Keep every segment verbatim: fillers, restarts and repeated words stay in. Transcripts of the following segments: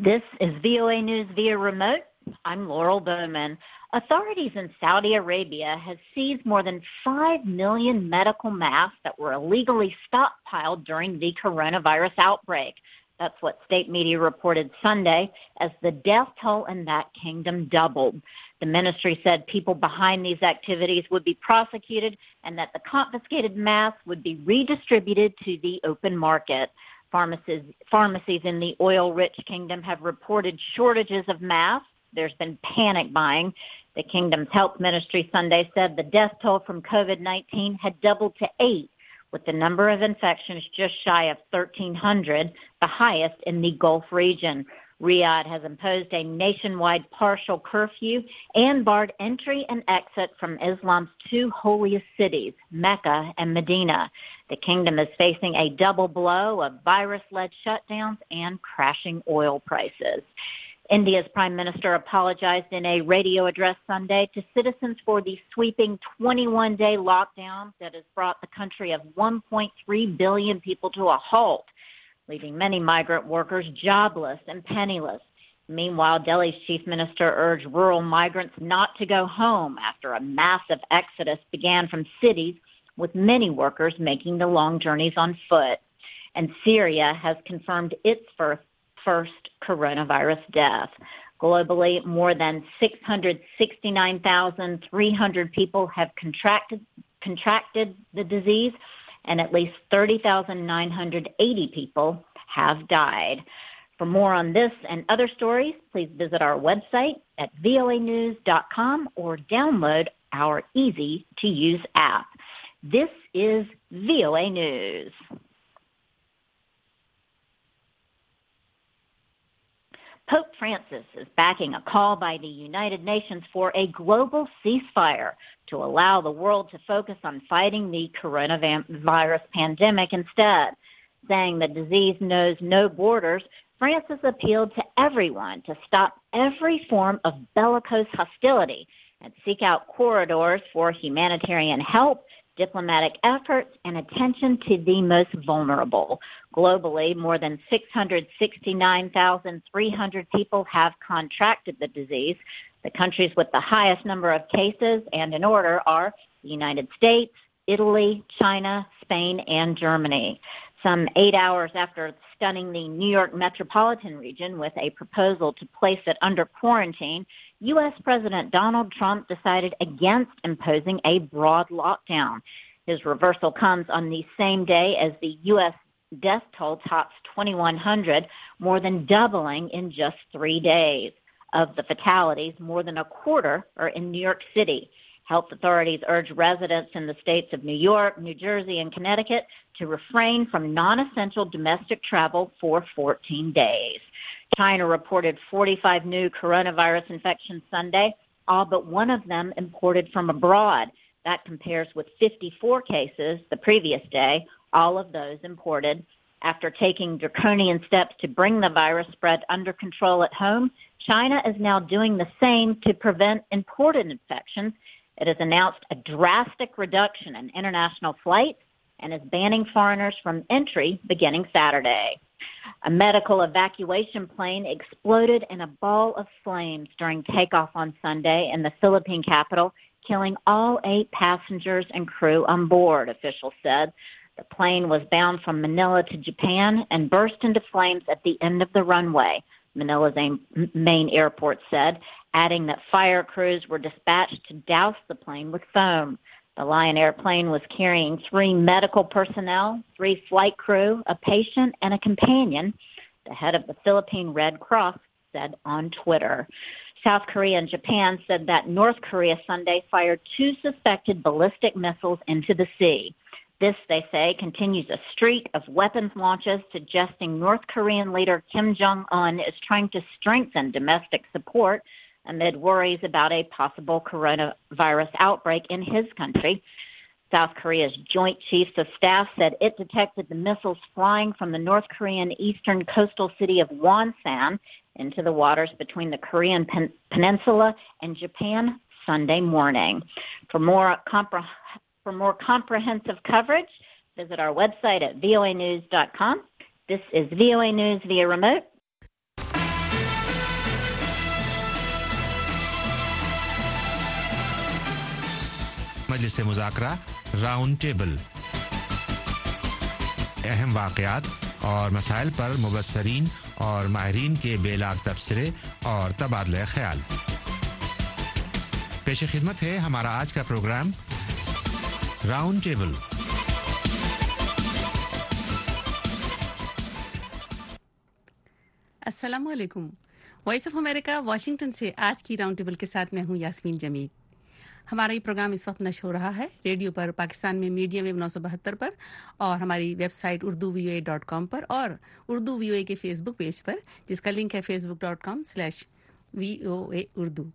This is V O A News via remote. I'm Laurel Bowman. Authorities in Saudi Arabia have seized more than five million medical masks that were illegally stockpiled during the coronavirus outbreak. That's what state media reported Sunday, as the death toll in that kingdom doubled. The ministry said people behind these activities would be prosecuted and that the confiscated masks would be redistributed to the open market. Pharmacies, pharmacies in the oil-rich kingdom have reported shortages of masks. There's been panic buying. The kingdom's health ministry Sunday said the death toll from COVID nineteen had doubled to eight, with the number of infections just shy of thirteen hundred, the highest in the Gulf region. Riyadh has imposed a nationwide partial curfew and barred entry and exit from Islam's two holiest cities, Mecca and Medina. The kingdom is facing a double blow of virus-led shutdowns and crashing oil prices. India's prime minister apologized in a radio address Sunday to citizens for the sweeping twenty-one day lockdown that has brought the country of one point three billion people to a halt, leaving many migrant workers jobless and penniless. Meanwhile, Delhi's chief minister urged rural migrants not to go home after a massive exodus began from cities, with many workers making the long journeys on foot. And Syria has confirmed its first, first coronavirus death. Globally, more than six hundred sixty-nine thousand three hundred people have contracted, contracted the disease, and at least thirty thousand nine hundred eighty people have died. For more on this and other stories, please visit our website at V O A news dot com or download our easy-to-use app. This is V O A News. Pope Francis is backing a call by the United Nations for a global ceasefire to allow the world to focus on fighting the coronavirus pandemic instead. Saying the disease knows no borders, Francis appealed to everyone to stop every form of bellicose hostility and seek out corridors for humanitarian help, diplomatic efforts, and attention to the most vulnerable. Globally, more than six hundred sixty-nine thousand three hundred people have contracted the disease. The countries with the highest number of cases, and in order, are the United States, Italy, China, Spain, and Germany. Some eight hours after stunning the New York metropolitan region with a proposal to place it under quarantine, U S President Donald Trump decided against imposing a broad lockdown. His reversal comes on the same day as the U S death toll tops twenty-one hundred, more than doubling in just three days. Of the fatalities, more than a quarter are in New York City. Health authorities urge residents in the states of New York, New Jersey, and Connecticut to refrain from non-essential domestic travel for fourteen days. China reported forty-five new coronavirus infections Sunday, all but one of them imported from abroad. That compares with fifty-four cases the previous day, all of those imported. After taking draconian steps to bring the virus spread under control at home, China is now doing the same to prevent imported infections. It has announced a drastic reduction in international flights and is banning foreigners from entry beginning Saturday. A medical evacuation plane exploded in a ball of flames during takeoff on Sunday in the Philippine capital, killing all eight passengers and crew on board, officials said. The plane was bound from Manila to Japan and burst into flames at the end of the runway, Manila's main airport said, adding that fire crews were dispatched to douse the plane with foam. The Lion Air plane was carrying three medical personnel, three flight crew, a patient, and a companion, the head of the Philippine Red Cross said on Twitter. South Korea and Japan said that North Korea Sunday fired two suspected ballistic missiles into the sea. This, they say, continues a streak of weapons launches suggesting North Korean leader Kim Jong-un is trying to strengthen domestic support amid worries about a possible coronavirus outbreak in his country. South Korea's Joint Chiefs of Staff said it detected the missiles flying from the North Korean eastern coastal city of Wonsan into the waters between the Korean pen- peninsula and Japan Sunday morning. For more compre- for more comprehensive coverage, visit our website at V O A news dot com. This is V O A News via remote. मजलिस मुज़ाकरा round table, अहम वाक़यात और मसाइल पर मुबस्सरीन और माहिरीन के बेलाग तबसरे और तबादला ख्याल। पेश खिदमत है हमारा आज का प्रोग्राम राउंड टेबल। अस्सलाम वालेकुम। वॉइस ऑफ अमेरिका वाशिंगटन से आज की राउंड टेबल के साथ मैं हूं यास्मीन जमील। हमारा ये प्रोग्राम इस वक्त नशर हो रहा है रेडियो पर पाकिस्तान में मीडियम वेव नौ सौ बहत्तर पर और हमारी website Urdu V O A dot com पर और उर्दू वी ओ ए के फेसबुक पेज पर, जिसका लिंक है Facebook dot com slash V O A Urdu.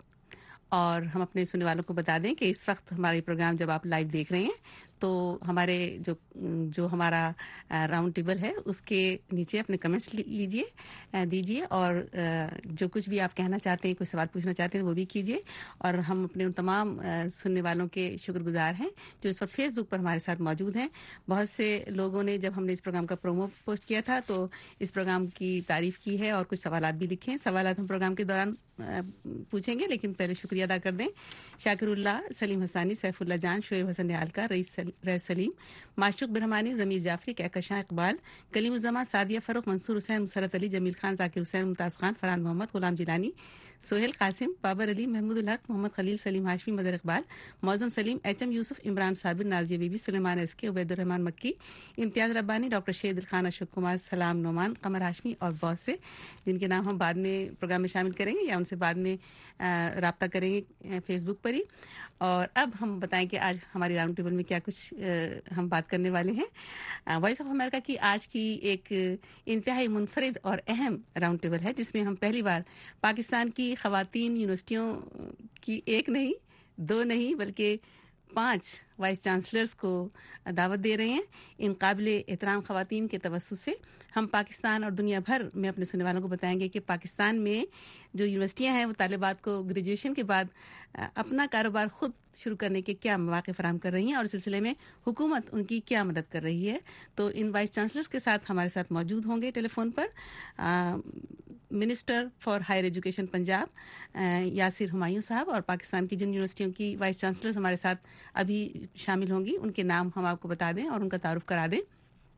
और हम अपने सुनने वालों को बता दें कि इस वक्त हमारा ये प्रोग्राम जब आप लाइव देख रहे हैं तो हमारे जो जो हमारा राउंड टेबल है उसके नीचे अपने कमेंट्स लीजिए दीजिए और जो कुछ भी आप कहना चाहते हैं, कोई सवाल पूछना चाहते हैं वो भी कीजिए। और हम अपने उन तमाम सुनने वालों के शुक्रगुजार हैं जो इस वक्त फेसबुक पर हमारे साथ मौजूद हैं। बहुत से लोगों ने जब हमने इस प्रोग्राम का प्रोमो पोस्ट किया था तो इस प्रोग्राम की तारीफ की है और कुछ सवालात भी लिखे हैं। सवालात हम प्रोग्राम के दौरान पूछेंगे, लेकिन पहले शुक्रिया अदा कर दें शाकिरुल्लाह, सलीम हसानी, सैफुल्ला जान, शोएब हसन निहालका, रईस रईस सलीम, माशूक बिरहमानी, जमीर जाफरी, कहकशां इकबाल, कलीमुज़्ज़मा, सादिया फरूख, मंसूर हुसैन, मुसरत अली, जमील खान, जाकिर हुसैन, मुमताज़ खान, फरहान मोहम्मद, गुलाम जिलानी, सोहेल कासिम, बाबर अली, महमूद उल हक, मोहम्मद खलील, सलीम हाशमी, मदर Iqbal, Moazzam Saleem, H M Yusuf, Imran Sabir, Nazia Bibi, Suleman S K, Ubaidur Rahman Makki, Imtiaz Rabbani, doctor Shedil Khan, Ashok Kumar, Salam Noman, कमर हाशमी और बहुत से जिनके नाम हम बाद में प्रोग्राम में शामिल करेंगे या उनसे बाद में राब्ता करेंगे फेसबुक पर ही। और अब हम बताएं कि आज हमारी राउंड टेबल में क्या कुछ आ, हम बात करने वाले हैं। वॉइस ऑफ अमेरिका की आज की एक इंतहाई मुनफरिद और अहम राउंड टेबल है जिसमें हम पहली बार पाकिस्तान की ख़वातीन यूनिवर्सिटियों की एक नहीं, दो नहीं, बल्कि पाँच वाइस चांसलर्स को दावत दे रहे हैं। इन काबिल एहतराम ख़वातीन के तवस्सुस से हम पाकिस्तान और दुनिया भर में अपने सुनने वालों को बताएंगे कि पाकिस्तान में जो यूनिवर्सिटियां हैं वो तालिबात को ग्रेजुएशन के बाद अपना कारोबार खुद शुरू करने के क्या मौके फराहम कर रही हैं और इस सिलसिले में हुकूमत उनकी क्या मदद कर रही है। तो इन वाइस चांसलर्स के साथ हमारे साथ मौजूद होंगे टेलीफोन पर आ, minister for higher education Punjab Yasir Humayun साहब और पाकिस्तान की जिन यूनिवर्सिटियों की वाइस चांसलर्स हमारे साथ अभी शामिल होंगी उनके नाम हम आपको बता दें और उनका तारुफ करा दें।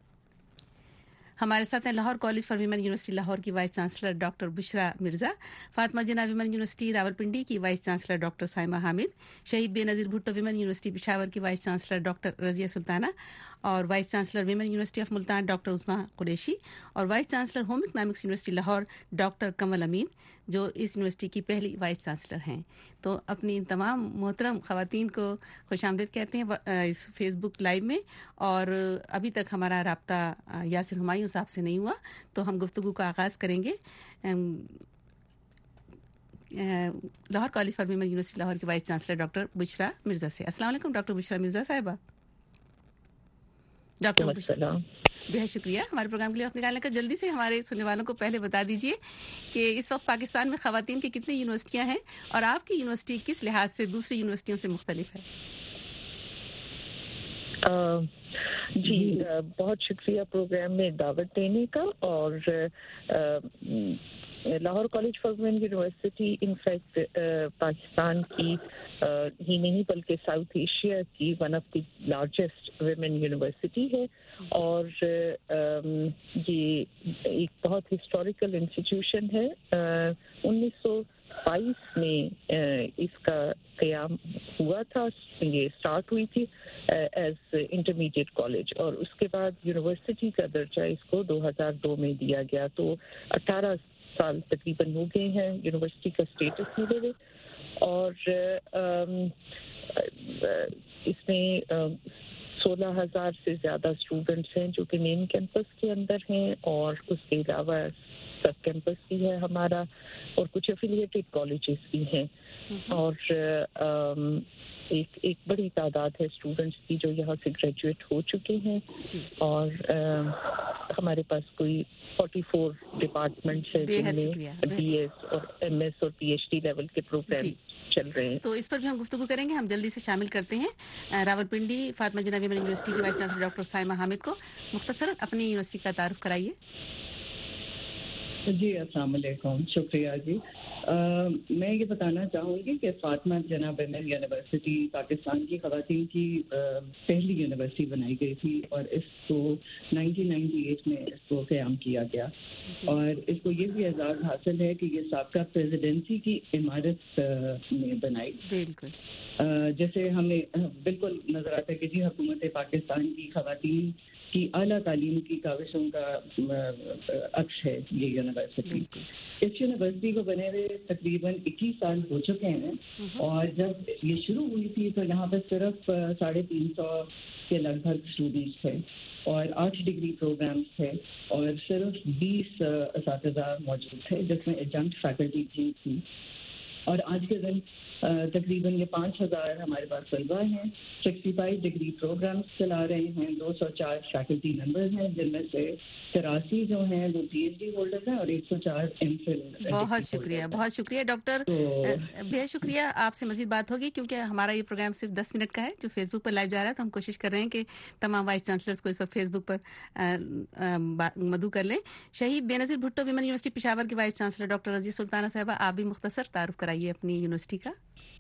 हमारे साथ हैं Lahore college for women university Lahore की vice chancellor doctor Bushra Mirza, Fatima Jinnah women university Rawalpindi की vice chancellor doctor Saima Hamid, Shaheed Benazir Bhutto women university Peshawar की vice chancellor doctor Razia Sultana और vice chancellor women university of Multan doctor Uzma Qureshi और vice chancellor home economics university Lahore doctor Kamal Amin जो इस यूनिवर्सिटी की पहली वाइस चांसलर हैं। तो अपनी इन तमाम मोहतरम ख़वातीन को खुशामदीद कहते हैं इस फेसबुक लाइव में। और अभी तक हमारा राब्ता यासिर हुमायूं साहब से नहीं हुआ तो हम गुफ्तगू का आगाज़ करेंगे Lahore college for women university Lahore की vice chancellor doctor Bushra Mirza से। अस्सलाम वालेकुम डॉक्टर बुशरा मिर्ज़ा साहिबा। डॉक्टर बेहद शुक्रिया हमारे प्रोग्राम के लिए वक्त निकालने का। जल्दी से हमारे सुनने वालों को पहले बता दीजिए कि इस वक्त पाकिस्तान में ख़वातीन की कितनी यूनिवर्सिटियां हैं और आपकी यूनिवर्सिटी किस लिहाज से दूसरी यूनिवर्सिटियों से मुख्तलिफ है। आ, जी बहुत शुक्रिया प्रोग्राम में दावत देने का। और Lahore college for women university in fact Pakistan की uh, ही नहीं बल्कि साउथ एशिया की one of the largest women university है और uh, ये एक बहुत हिस्टोरिकल इंस्टीट्यूशन है। उन्नीस सौ बाईस में uh, इसका क़याम हुआ था, ये स्टार्ट हुई थी एज इंटरमीडिएट कॉलेज और उसके बाद यूनिवर्सिटी का दर्जा इसको दो हज़ार दो में दिया गया। तो अठारह साल तकरीबन हो गए हैं यूनिवर्सिटी का स्टेटस मिले हुए और इसमें सोलह हजार से ज़्यादा स्टूडेंट्स हैं जो कि मेन कैंपस के अंदर हैं और उसके अलावा सब कैंपस भी है हमारा और कुछ एफिलिएटेड कॉलेजेस भी हैं और एक एक बड़ी तादाद है स्टूडेंट्स की जो यहाँ से ग्रेजुएट हो चुके हैं और आ, हमारे पास कोई चौवालीस डिपार्टमेंट्स है जिनमें बीएस और एमएस और पीएचडी लेवल के प्रोग्राम चल रहे हैं। तो इस पर भी हम गुफ्तगू करेंगे। हम जल्दी से शामिल करते हैं रावलपिंडी फातिमा जिन्ना वीमेन यूनिवर्सिटी की vice chancellor doctor Saima Hamid को। मुख्तसरन अपनी यूनिवर्सिटी का तारुफ कराइए। جی السلام علیکم، شکریہ جی. آ, میں یہ بتانا چاہوں گی کہ فاطمہ جناح ویمن یونیورسٹی پاکستان کی خواتین کی آ, پہلی یونیورسٹی بنائی گئی تھی اور اس کو نائنٹین نائنٹی ایٹ میں اس کو قیام کیا گیا اور اس کو یہ بھی اعزاز حاصل ہے کہ یہ سابقہ پریزیڈنسی کی عمارت میں بنائی. بالکل جیسے ہمیں بالکل نظر آتا ہے کہ جی حکومت پاکستان کی خواتین کی اعلیٰ تعلیم کی کاوشوں کا عکس ہے یہ یونیورسٹی. اس یونیورسٹی کو بنے ہوئے تقریباً اکیس سال ہو چکے ہیں اور جب یہ شروع ہوئی تھی تو یہاں پہ صرف ساڑھے تین سو کے لگ بھگ اسٹوڈنٹس تھے اور آٹھ ڈگری پروگرامس تھے اور صرف بیس اساتذہ موجود تھے جس میں ایڈجنکٹ فیکلٹی بھی تھی. اور آج کے دن تقریباً یہ پانچ ہزار ہمارے پاس طلبہ ہیں، سکسٹی فائیو ڈگری پروگرامس چلا رہے ہیں، دو سو چار فیکلٹی ممبرز ہیں جن میں سے تراسی جو ہیں وہ پی ایچ ڈی ہولڈر ہیں اور ایک سو چار ایم فل. بہت شکریہ بہت شکریہ ڈاکٹر، بے شکریہ. آپ سے مزید بات ہوگی کیونکہ ہمارا یہ پروگرام صرف دس منٹ کا ہے جو فیس بک پر لائیو جا رہا ہے، تو ہم کوشش کر رہے ہیں کہ تمام وائس چانسلرس کو اس وقت فیس بک پر مدعو کر لیں. Shaheed Benazir Bhutto women university Peshawar کی vice chancellor doctor Razia Sultana صاحبہ، آپ بھی مختصر تعارف کرائیے اپنی یونیورسٹی کا.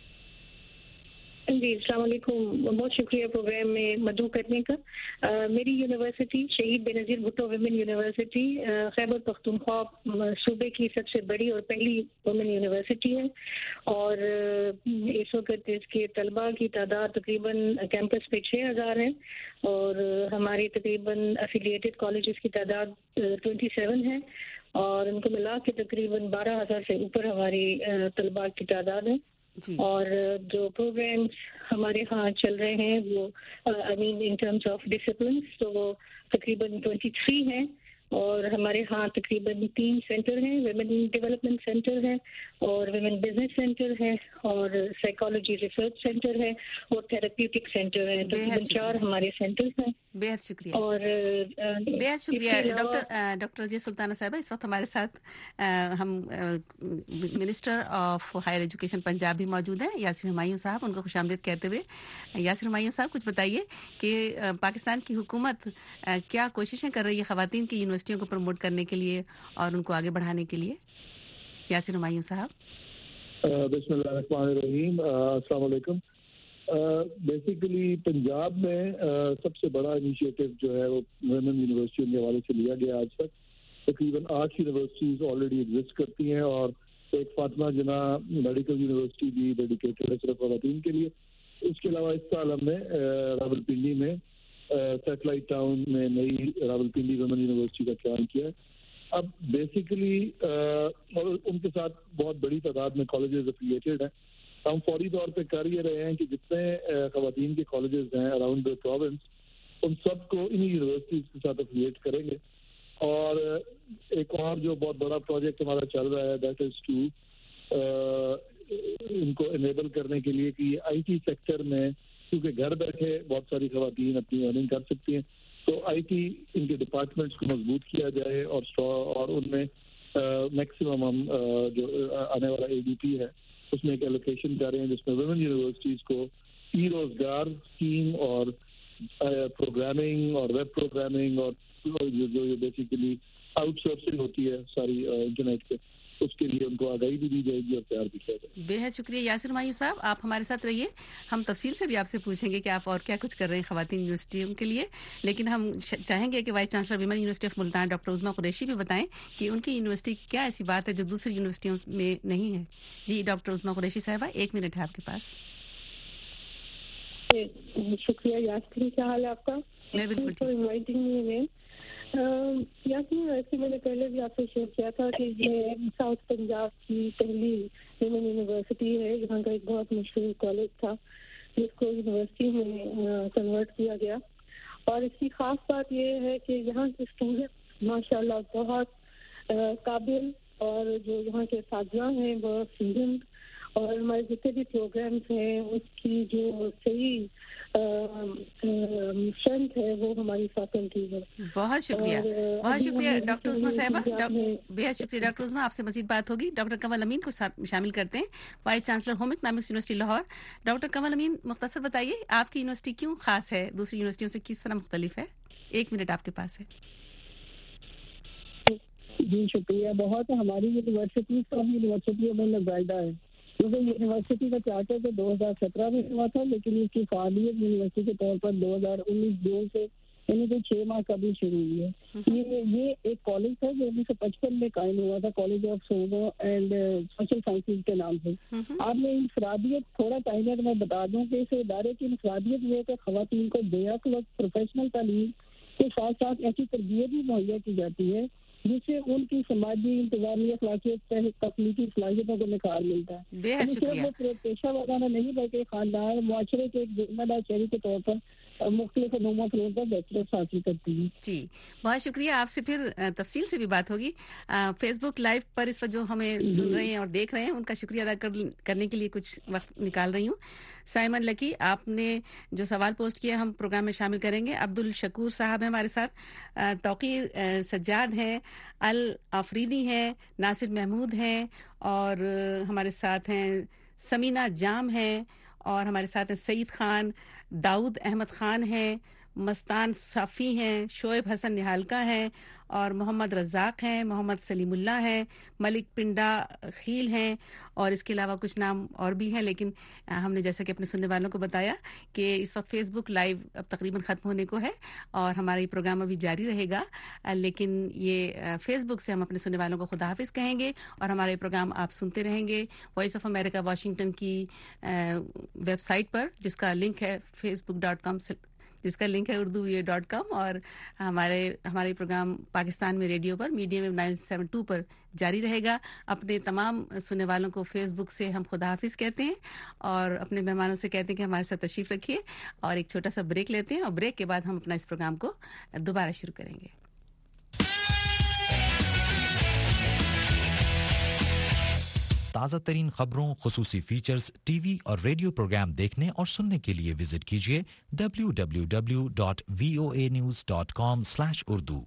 جی السلام علیکم، بہت شکریہ پروگرام میں مدعو کرنے کا. آ, میری university Shaheed Benazir Bhutto women university Khyber Pakhtunkhwa صوبے کی سب سے بڑی اور پہلی ویمن یونیورسٹی ہے اور اس وقت اس کے طلباء کی تعداد تقریباً کیمپس پہ چھ ہزار ہے اور ہماری تقریباً افیلیٹڈ کالجز کی تعداد ٹوئنٹی سیون ہے اور ان کو ملا کے تقریباً بارہ ہزار سے اوپر ہماری طلباء کی تعداد ہے. جی. اور جو پروگرامس ہمارے ہاں چل رہے ہیں وہ I mean in terms of disciplines تو وہ تقریباً ٹوئنٹی تھری ہیں اور ہمارے ہاں تقریباً تین سینٹر ہیں، ویمن ڈیولپمنٹ سینٹر ہے اور ویمن بزنس سینٹر ہے اور سائیکالوجی ریسرچ سینٹر ہے اور تھراپیوٹک سینٹر ہے. تقریباً چار ہمارے سینٹرز ہیں. بےحد شکریہ اور بےحد شکریہ ڈاکٹر ڈاکٹر رضیہ سلطانہ صاحبہ. اس وقت ہمارے ساتھ ہم minister of higher education Punjab بھی موجود ہیں، یاسر ہمایوں صاحب. ان کو خوش آمدید کہتے ہوئے یاسر ہمایوں صاحب کچھ بتائیے کہ پاکستان کی حکومت کیا کوششیں کر رہی ہے خواتین کی یونیورسٹیوں کو پروموٹ کرنے کے لیے اور ان کو آگے بڑھانے کے لیے. یاسر ہمایوں صاحب. بسم اللہ الرحمن الرحیم. السلام علیکم. بیسیکلی پنجاب میں سب سے بڑا انیشیٹو جو ہے وہ ویمن یونیورسٹیوں کے حوالے سے لیا گیا. آج تک تقریباً آٹھ یونیورسٹیز آلریڈی ایگزسٹ کرتی ہیں اور ایک فاطمہ جناح میڈیکل یونیورسٹی بھی ڈیڈیکیٹڈ ہے صرف خواتین کے لیے. اس کے علاوہ اس سال ہم نے راولپنڈی میں سیٹلائٹ ٹاؤن میں نئی راولپنڈی ویمن یونیورسٹی کا قیام کیا ہے. اب بیسیکلی اور ان کے ساتھ بہت بڑی تعداد میں کالجز افیلیٹڈ ہیں. ہم فوری طور پہ کر یہ رہے ہیں کہ جتنے خواتین کے کالجز ہیں اراؤنڈ دا پروونس ان سب کو انہی یونیورسٹیز کے ساتھ افیلیٹ کریں گے. اور ایک اور جو بہت بڑا پروجیکٹ ہمارا چل رہا ہے دیٹ از ٹو ان کو انیبل کرنے کے لیے کہ آئی ٹی سیکٹر میں کیونکہ گھر بیٹھے بہت ساری خواتین اپنی ارننگ کر سکتی ہیں تو آئی ٹی ان کے ڈپارٹمنٹس کو مضبوط کیا جائے اور اور ان میں میکسیمم ہم جو آنے والا اے ڈی پی ہے اس میں ایک ایلوکیشن کر رہے ہیں جس میں ویمن یونیورسٹیز کو ای روزگار اسکیم اور پروگرامنگ اور ویب پروگرامنگ اور جو بیسیکلی آؤٹ سورسنگ ہوتی ہے ساری انٹرنیٹ پہ اس کے لیے ان کو آگاہی بھی دی جائے گی اور تیار بھی کیا جائے گا. بے حد شکریہ یاسر ہمایوں صاحب. آپ ہمارے ساتھ رہیے، ہم تفصیل سے بھی آپ سے پوچھیں گے کہ آپ اور کیا کچھ کر رہے ہیں خواتین یونیورسٹیوں کے لیے، لیکن ہم چاہیں گے کہ vice chancellor women university of Multan doctor Uzma Qureshi بھی بتائیں کہ ان کی یونیورسٹی کی کیا ایسی بات ہے جو دوسری یونیورسٹیوں میں نہیں ہے. جی ڈاکٹر عظمیٰ قریشی صاحبہ ایک منٹ ہے آپ کے پاس. شکریہ یاسمین، کیا حال ہے آپ کا؟ میں بالکل یاسمین ویسے میں نے پہلے بھی آپ سے شیئر کیا تھا کہ یہ ساؤتھ پنجاب کی پہلی ویمن یونیورسٹی ہے. یہاں کا ایک بہت مشہور کالج تھا جس کو یونیورسٹی میں کنورٹ کیا گیا اور اس کی خاص بات یہ ہے کہ یہاں کے اسٹوڈنٹ ماشاء اللہ بہت قابل اور جو یہاں کے اساتذہ ہیں بہت سیزنڈ اور ہمارے جتنے بھی پروگرامس ہیں اس کی جو صحیح اسٹرینتھ ہے وہ ہماری فیکلٹی ہے. بہت شکریہ بہت شکریہ ڈاکٹر عظمیٰ صاحبہ. بہت شکریہ ڈاکٹر عظمیٰ. آپ سے مزید بات ہوگی. ڈاکٹر کنول امین کو شامل کرتے ہیں، vice chancellor home economics university Lahore. Doctor Kanwal Amin مختصر بتائیے آپ کی یونیورسٹی کیوں خاص ہے، دوسری یونیورسٹیوں سے کس طرح مختلف ہے؟ ایک منٹ آپ کے پاس ہے. جی شکریہ بہت. ہماری یونیورسٹی سب یونیورسٹیوں میں نمائندہ ہے کیونکہ یونیورسٹی کا چارٹر تو دو ہزار سترہ میں ہوا تھا لیکن اس کی فعالیت یونیورسٹی کے طور پر دو ہزار انیس جون سے یعنی کہ چھ ماہ قبل شروع ہوئی ہے. یہ یہ ایک کالج تھا جو انیس سو پچپن میں قائم ہوا تھا, کالج آف سومو اینڈ سوشل سائنسز کے نام سے. آپ نے انفرادیت تھوڑا ٹائم ہے تو میں بتا دوں کہ اس ادارے کی انفرادیت یہ ہے کہ خواتین کو بیک وقت پروفیشنل تعلیم کے ساتھ ساتھ ایسی تربیت بھی مہیا کی جاتی ہے جس سے ان کی سماجی انتظامی اخلاقیت تخلیقی صلاحیتوں کو نکھار ملتا ہے. صرف وہ پیشہ ورانہ نہیں بلکہ خاندان معاشرے کے ایک ذمہ دار شہری کے طور پر مختلف علوم و فنون پر بہتر حاصل کرتی ہے. جی بہت شکریہ. آپ سے پھر تفصیل سے بھی بات ہوگی. فیس بک لائیو پر اس وقت جو ہمیں سن رہے ہیں اور دیکھ رہے ہیں ان کا شکریہ ادا کرنے کے لیے کچھ وقت نکال رہی ہوں. سائمن لکی, آپ نے جو سوال پوسٹ کیا ہم پروگرام میں شامل کریں گے. عبد الشکور صاحب ہیں ہمارے ساتھ, توقیر سجاد ہیں, الافریدی ہیں, ناصر محمود ہیں اور ہمارے ساتھ ہیں سمینہ جام ہیں اور ہمارے ساتھ ہیں سعید خان, داؤد احمد خان ہیں, مستان صافی ہیں, شعیب حسن نہالکا ہیں اور محمد رزاق ہیں, محمد سلیم اللہ ہیں, ملک پنڈا خیل ہیں اور اس کے علاوہ کچھ نام اور بھی ہیں لیکن ہم نے جیسا کہ اپنے سننے والوں کو بتایا کہ اس وقت فیس بک لائیو اب تقریباً ختم ہونے کو ہے اور ہمارا یہ پروگرام ابھی جاری رہے گا لیکن یہ فیس بک سے ہم اپنے سننے والوں کو خدا حافظ کہیں گے اور ہمارے پروگرام آپ سنتے رہیں گے وائس آف امریکہ واشنگٹن کی ویب سائٹ پر جس کا لنک ہے فیس بک ڈاٹ کام جس کا لنک ہے اردو وی ڈاٹ کام اور ہمارے ہمارے پروگرام پاکستان میں ریڈیو پر medium wave nine seven two پر جاری رہے گا. اپنے تمام سننے والوں کو فیس بک سے ہم خدا حافظ کہتے ہیں اور اپنے مہمانوں سے کہتے ہیں کہ ہمارے ساتھ تشریف رکھیے اور ایک چھوٹا سا بریک لیتے ہیں اور بریک کے بعد ہم اپنا اس پروگرام کو دوبارہ شروع کریں گے. تازہ ترین خبروں, خصوصی فیچرز, ٹی وی اور ریڈیو پروگرام دیکھنے اور سننے کے لیے وزٹ کیجیے W W W dot V O A news dot com slash Urdu.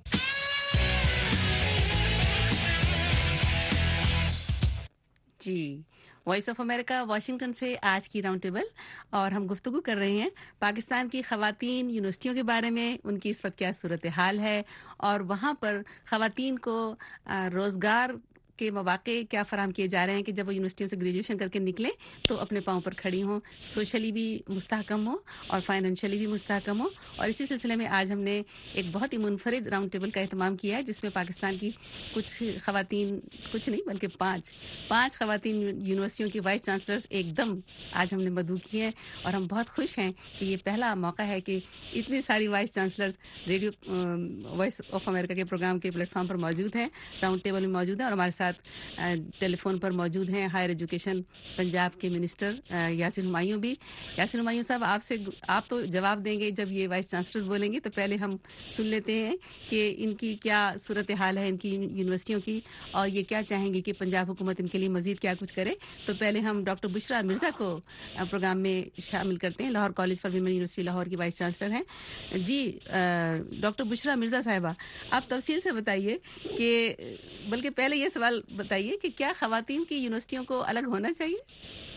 جی وائس آف امریکہ واشنگٹن سے آج کی راؤنڈ ٹیبل اور ہم گفتگو کر رہے ہیں پاکستان کی خواتین یونیورسٹیوں کے بارے میں, ان کی اس وقت کیا صورتحال ہے اور وہاں پر خواتین کو روزگار کے مواقع کیا فراہم کیے جا رہے ہیں کہ جب وہ یونیورسٹیوں سے گریجویشن کر کے نکلیں تو اپنے پاؤں پر کھڑی ہوں, سوشلی بھی مستحکم ہوں اور فائنینشلی بھی مستحکم ہوں. اور اسی سلسلے میں آج ہم نے ایک بہت ہی منفرد راؤنڈ ٹیبل کا اہتمام کیا ہے جس میں پاکستان کی کچھ خواتین, کچھ نہیں بلکہ پانچ پانچ خواتین یونیورسٹیوں کی وائس چانسلرز ایک دم آج ہم نے مدعو کی ہیں اور ہم بہت خوش ہیں کہ یہ پہلا موقع ہے کہ اتنی ساری vice chancellors radio voice of America کے پروگرام کے پلیٹ فارم پر موجود ہیں, راؤنڈ ٹیبل میں موجود ہیں. اور ہمارے ساتھ ٹیلی فون پر موجود ہیں ہائر ایجوکیشن پنجاب کے منسٹر یاسر ہمایوں بھی. یاسر ہمایوں صاحب, آپ سے آپ تو جواب دیں گے جب یہ وائس چانسلرز بولیں گے, تو پہلے ہم سن لیتے ہیں کہ ان کی کیا صورتحال ہے ان کی یونیورسٹیوں کی اور یہ کیا چاہیں گے کہ پنجاب حکومت ان کے لیے مزید کیا کچھ کرے. تو پہلے ہم ڈاکٹر بشرا مرزا کو پروگرام میں شامل کرتے ہیں, Lahore college for women university Lahore کی وائس چانسلر ہیں. جی ڈاکٹر بشرا مرزا صاحبہ, آپ تفصیل سے بتائیے کہ بلکہ پہلے یہ سوال بتائیے کہ کیا خواتین کی یونیورسٹیوں کو الگ ہونا چاہیے؟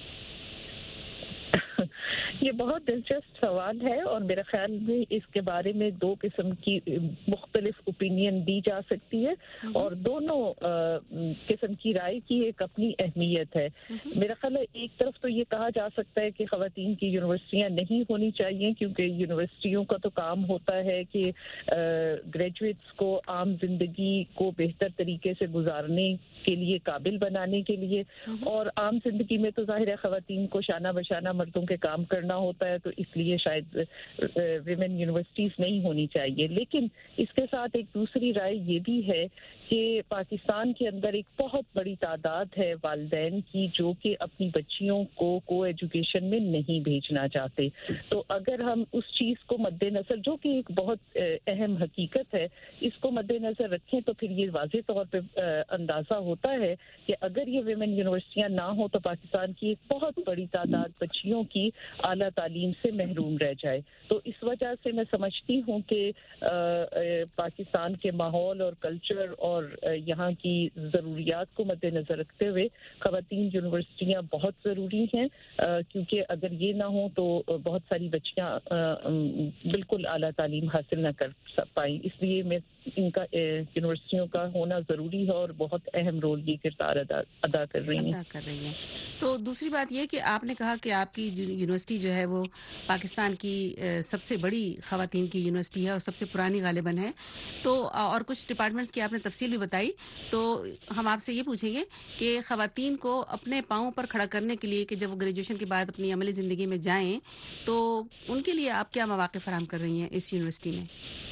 یہ بہت دلچسپ سوال ہے اور میرے خیال میں اس کے بارے میں دو قسم کی مختلف اوپینین دی جا سکتی ہے اور دونوں قسم کی رائے کی ایک اپنی اہمیت ہے. میرا خیال ہے ایک طرف تو یہ کہا جا سکتا ہے کہ خواتین کی یونیورسٹیاں نہیں ہونی چاہیے کیونکہ یونیورسٹیوں کا تو کام ہوتا ہے کہ گریجویٹس کو عام زندگی کو بہتر طریقے سے گزارنے کے لیے قابل بنانے کے لیے, اور عام زندگی میں تو ظاہر ہے خواتین کو شانہ بشانہ مردوں کے کام کرنا ہوتا ہے, تو اس لیے شاید ویمن یونیورسٹیز نہیں ہونی چاہیے. لیکن اس کے ساتھ ایک دوسری رائے یہ بھی ہے کہ پاکستان کے اندر ایک بہت بڑی تعداد ہے والدین کی جو کہ اپنی بچیوں کو کو ایجوکیشن میں نہیں بھیجنا چاہتے. تو اگر ہم اس چیز کو مد نظر, جو کہ ایک بہت اہم حقیقت ہے, اس کو مد نظر رکھیں تو پھر یہ واضح طور پہ اندازہ ہوتا ہے کہ اگر یہ ویمن یونیورسٹیاں نہ ہوں تو پاکستان کی ایک بہت بڑی تعداد بچیوں کی اعلیٰ تعلیم سے محروم رہ جائے. تو اس وجہ سے میں سمجھتی ہوں کہ پاکستان کے ماحول اور کلچر اور یہاں کی ضروریات کو مد نظر رکھتے ہوئے خواتین یونیورسٹیاں بہت ضروری ہیں, کیونکہ اگر یہ نہ ہوں تو بہت ساری بچیاں بالکل اعلیٰ تعلیم حاصل نہ کر پائیں. اس لیے میں ان کا یونیورسٹیوں کا ہونا ضروری ہے اور بہت اہم رول یہ کردار ادا ادا کر رہی ہیں ادا کر رہی ہیں تو دوسری بات یہ کہ آپ نے کہا کہ آپ کی یونیورسٹی جو ہے وہ پاکستان کی سب سے بڑی خواتین کی یونیورسٹی ہے اور سب سے پرانی غالباً ہے, تو اور کچھ ڈپارٹمنٹس کی آپ نے تفصیل بھی بتائی, تو ہم آپ سے یہ پوچھیں گے کہ خواتین کو اپنے پاؤں پر کھڑا کرنے کے لیے کہ جب وہ گریجویشن کے بعد اپنی عملی زندگی میں جائیں تو ان کے لیے آپ کیا مواقع فراہم کر رہی ہیں اس یونیورسٹی میں؟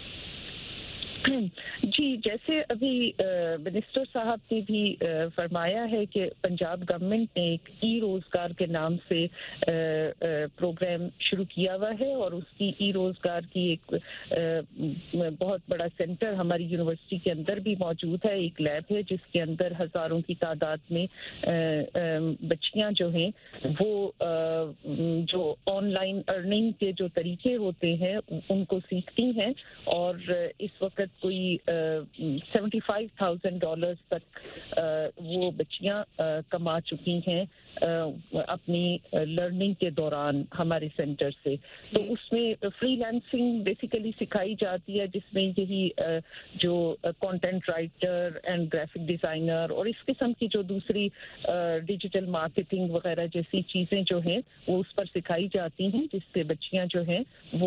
جی, جیسے ابھی منسٹر صاحب نے بھی فرمایا ہے کہ پنجاب گورنمنٹ نے ایک ای روزگار کے نام سے پروگرام شروع کیا ہوا ہے, اور اس کی ای روزگار کی ایک بہت بڑا سینٹر ہماری یونیورسٹی کے اندر بھی موجود ہے. ایک لیب ہے جس کے اندر ہزاروں کی تعداد میں بچیاں جو ہیں وہ جو آن لائن ارننگ کے جو طریقے ہوتے ہیں ان کو سیکھتی ہیں, اور اس وقت کوئی سیونٹی فائیو تھاؤزینڈ ڈالرز تک وہ بچیاں کما چکی ہیں اپنی لرننگ کے دوران ہمارے سینٹر سے. تو اس میں فری لانسنگ بیسیکلی سکھائی جاتی ہے, جس میں یہی جو content writer and graphic designer اور اس قسم کی جو دوسری ڈیجیٹل مارکیٹنگ وغیرہ جیسی چیزیں جو ہیں وہ اس پر سکھائی جاتی ہیں, جس سے بچیاں جو ہیں وہ